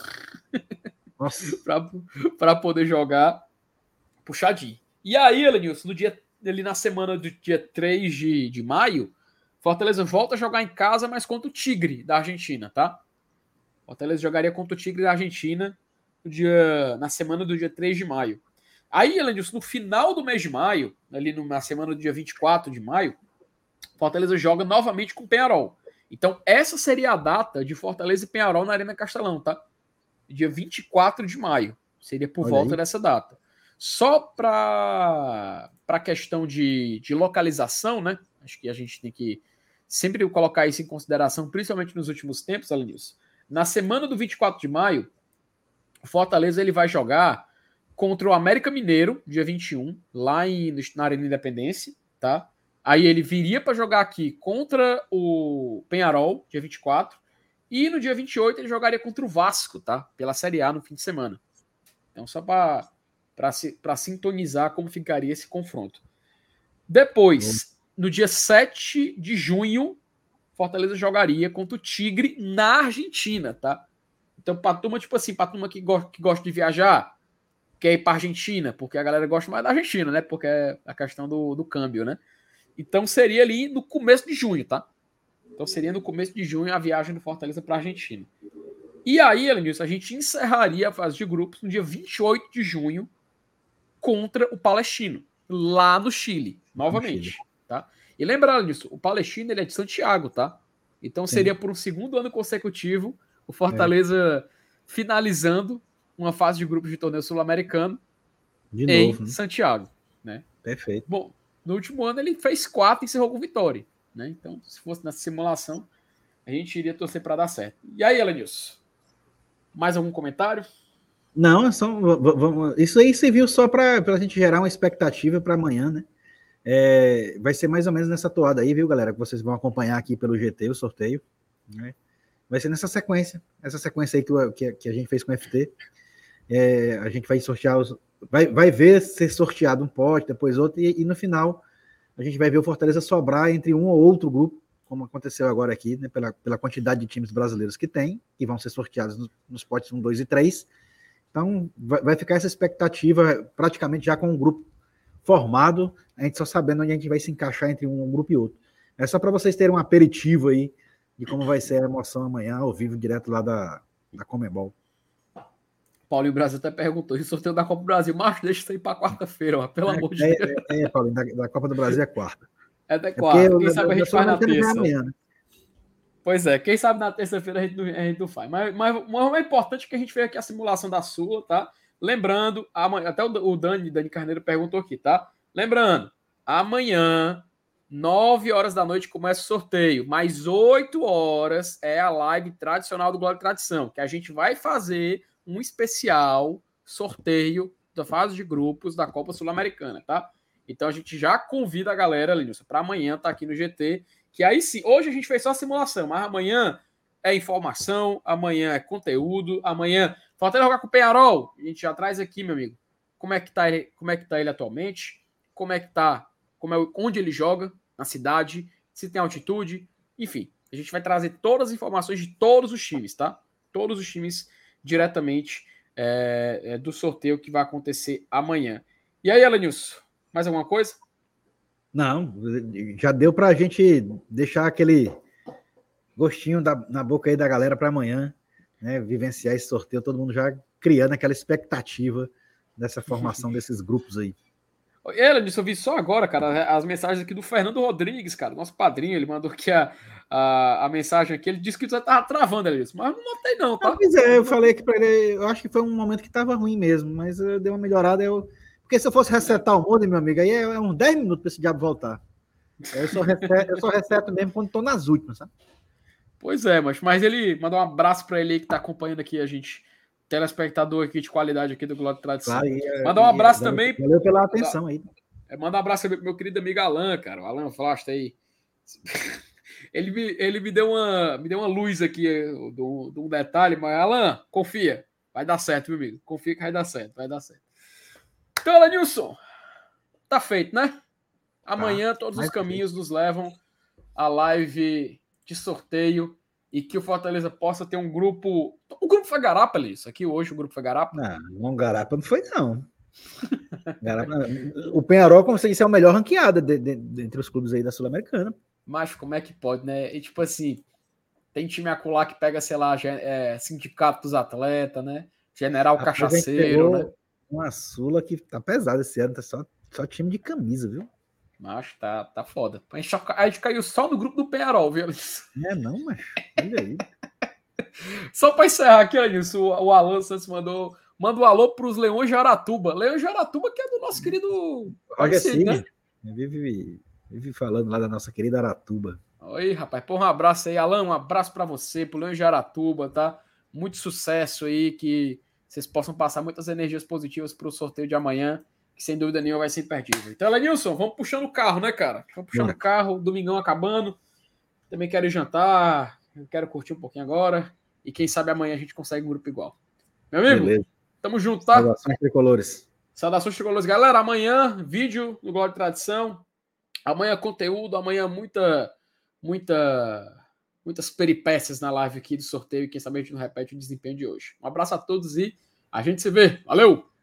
Para poder jogar puxadinho. E aí, Elenilson, no dia, ali na semana do dia três de, de maio, Fortaleza volta a jogar em casa, mas contra o Tigre da Argentina, tá? Fortaleza jogaria contra o Tigre da Argentina no dia, na semana do dia três de maio. Aí, Elenilson, no final do mês de maio, ali na semana do dia vinte e quatro de maio, Fortaleza joga novamente com o Peñarol. Então, essa seria a data de Fortaleza e Peñarol na Arena Castelão, tá? Dia vinte e quatro de maio. Seria por Olha volta aí. dessa data. Só para a questão de, de localização, né? Acho que a gente tem que sempre colocar isso em consideração, principalmente nos últimos tempos, Elenilson. Na semana do vinte e quatro de maio, o Fortaleza ele vai jogar contra o América Mineiro, dia vinte e um, lá em, na Arena Independência, tá? Aí ele viria para jogar aqui contra o Peñarol, dia vinte e quatro, e no dia vinte e oito ele jogaria contra o Vasco, tá? Pela Série A no fim de semana. Então, só para para sintonizar como ficaria esse confronto. Depois, no dia sete de junho, Fortaleza jogaria contra o Tigre na Argentina, tá? Então, para turma, tipo assim, para turma que, go que gosta de viajar, quer ir para Argentina, porque a galera gosta mais da Argentina, né? Porque é a questão do, do câmbio, né? Então, seria ali no começo de junho, tá? Então, seria no começo de junho a viagem do Fortaleza para a Argentina. E aí, Elenilson, a gente encerraria a fase de grupos no dia vinte e oito de junho contra o Palestino, lá no Chile, novamente, Chile. Tá? E lembrando disso, o Palestino ele é de Santiago, tá? Então Sim. seria por um segundo ano consecutivo o Fortaleza é. finalizando uma fase de grupos de torneio sul-americano em novo, né? Santiago, né? Perfeito. Bom, no último ano ele fez quatro e encerrou com vitória, né? Então, se fosse nessa simulação, a gente iria torcer para dar certo. E aí, Elenilson? Mais algum comentário? Não, é só, vamos, isso aí serviu só para a gente gerar uma expectativa para amanhã, né? É, vai ser mais ou menos nessa toada aí, viu, galera? Que vocês vão acompanhar aqui pelo G T, o sorteio. Né? Vai ser nessa sequência, essa sequência aí que, que, que a gente fez com o F T. É, a gente vai sortear, os, vai, vai ver ser sorteado um pote, depois outro, e, e no final a gente vai ver o Fortaleza sobrar entre um ou outro grupo, como aconteceu agora aqui, né? Pela, pela quantidade de times brasileiros que tem, que vão ser sorteados nos, nos potes um, dois e três. Então, vai ficar essa expectativa praticamente já com um grupo formado, a gente só sabendo onde a gente vai se encaixar entre um grupo e outro. É só para vocês terem um aperitivo aí de como vai ser a emoção amanhã, ao vivo, direto lá da, da Conmebol. Paulinho Brasil até perguntou, e o sorteio da Copa do Brasil, mas deixa isso aí para quarta-feira, ó, pelo é, amor de é, Deus. É, é Paulinho, da, da Copa do Brasil é quarta. É até quarta, é quem sabe a gente faz na terça. Amanhã, né? Pois é, quem sabe na terça-feira a gente, não, a gente não faz. Mas, mas, mas o mais importante é que a gente fez aqui a simulação da Sula, tá? Lembrando, amanhã, até o Dani, Dani Carneiro perguntou aqui, tá? Lembrando, amanhã, nove horas da noite, começa o sorteio. Mais oito horas é a live tradicional do Glória e Tradição, que a gente vai fazer um especial sorteio da fase de grupos da Copa Sul-Americana, tá? Então a gente já convida a galera, Linilson, para amanhã estar tá aqui no G T. Que aí sim, hoje a gente fez só a simulação, mas amanhã é informação, amanhã é conteúdo, amanhã falta jogar com o Peñarol, a gente já traz aqui, meu amigo, como é que tá ele, como é que tá ele atualmente, como é que tá, como é, onde ele joga, na cidade, se tem altitude, enfim, a gente vai trazer todas as informações de todos os times, tá? Todos os times diretamente é, é, do sorteio que vai acontecer amanhã. E aí, Elenilson, mais alguma coisa? Não, já deu para a gente deixar aquele gostinho da, na boca aí da galera para amanhã, né? Vivenciar esse sorteio, todo mundo já criando aquela expectativa dessa formação desses grupos aí. Elenilson, eu vi só agora, cara, as mensagens aqui do Fernando Rodrigues, cara, nosso padrinho, ele mandou aqui a, a, a mensagem aqui, ele disse que você tava travando, Elenilson, mas não notei não, tá? Ah, pois é, eu falei que para ele, eu acho que foi um momento que tava ruim mesmo, mas deu uma melhorada, eu... Porque se eu fosse resetar o modem, meu amigo, aí é uns dez minutos para esse diabo voltar. Eu só reseto, eu só reseto mesmo quando tô nas últimas, sabe? Pois é, mas, mas ele mandou um abraço para ele aí que tá acompanhando aqui a gente, telespectador aqui de qualidade aqui do Glória e Tradição. Claro, e, Mandar um e, abraço valeu, também. valeu pela atenção aí. É, manda um abraço também pro meu querido amigo Alan, cara. O Alan Flasta aí. Ele me, ele me deu uma me deu uma luz aqui de um detalhe, mas Alan, confia. Vai dar certo, meu amigo. Confia que vai dar certo, vai dar certo. Então, Alanilson, tá feito, né? Amanhã tá, todos os caminhos feito. Nos levam à live de sorteio e que o Fortaleza possa ter um grupo... O grupo foi Garapa, isso aqui hoje, o grupo foi Garapa? Não, não Garapa não foi, não. Garapa, o Penharol, como você disse, é o melhor ranqueado de, de, de, entre os clubes aí da Sul-Americana. Mas como é que pode, né? E tipo assim, tem time acolá que pega, sei lá, é, sindicato dos atletas, né? General Rapaz, Cachaceiro, né? Uma Sula que tá pesada esse ano, tá só, só time de camisa, viu? Mas tá, tá foda. A gente, a gente caiu só no grupo do Penharol, viu? É não, mas olha aí. Só para encerrar aqui, Anilson, o, o Alan Santos mandou, manda um alô pros Leões de Aratuba. Leões de Aratuba que é do nosso querido Roger Cid, né? Vive, vive falando lá da nossa querida Aratuba. Oi, rapaz, pô, um abraço aí, Alan, um abraço para você, pro Leões de Aratuba, tá? Muito sucesso aí, que vocês possam passar muitas energias positivas pro sorteio de amanhã, que sem dúvida nenhuma vai ser imperdível. Então, Lenilson, vamos puxando o carro, né, cara? Vamos puxando o carro, domingão acabando. Também quero ir jantar, quero curtir um pouquinho agora. E quem sabe amanhã a gente consegue um grupo igual. Meu amigo, beleza. Tamo junto, tá? Saudações tricolores. Saudações tricolores. Galera, amanhã, vídeo no Glória e Tradição. Amanhã conteúdo, amanhã muita, muita, muitas peripécias na live aqui do sorteio. E quem sabe a gente não repete o desempenho de hoje. Um abraço a todos e a gente se vê. Valeu!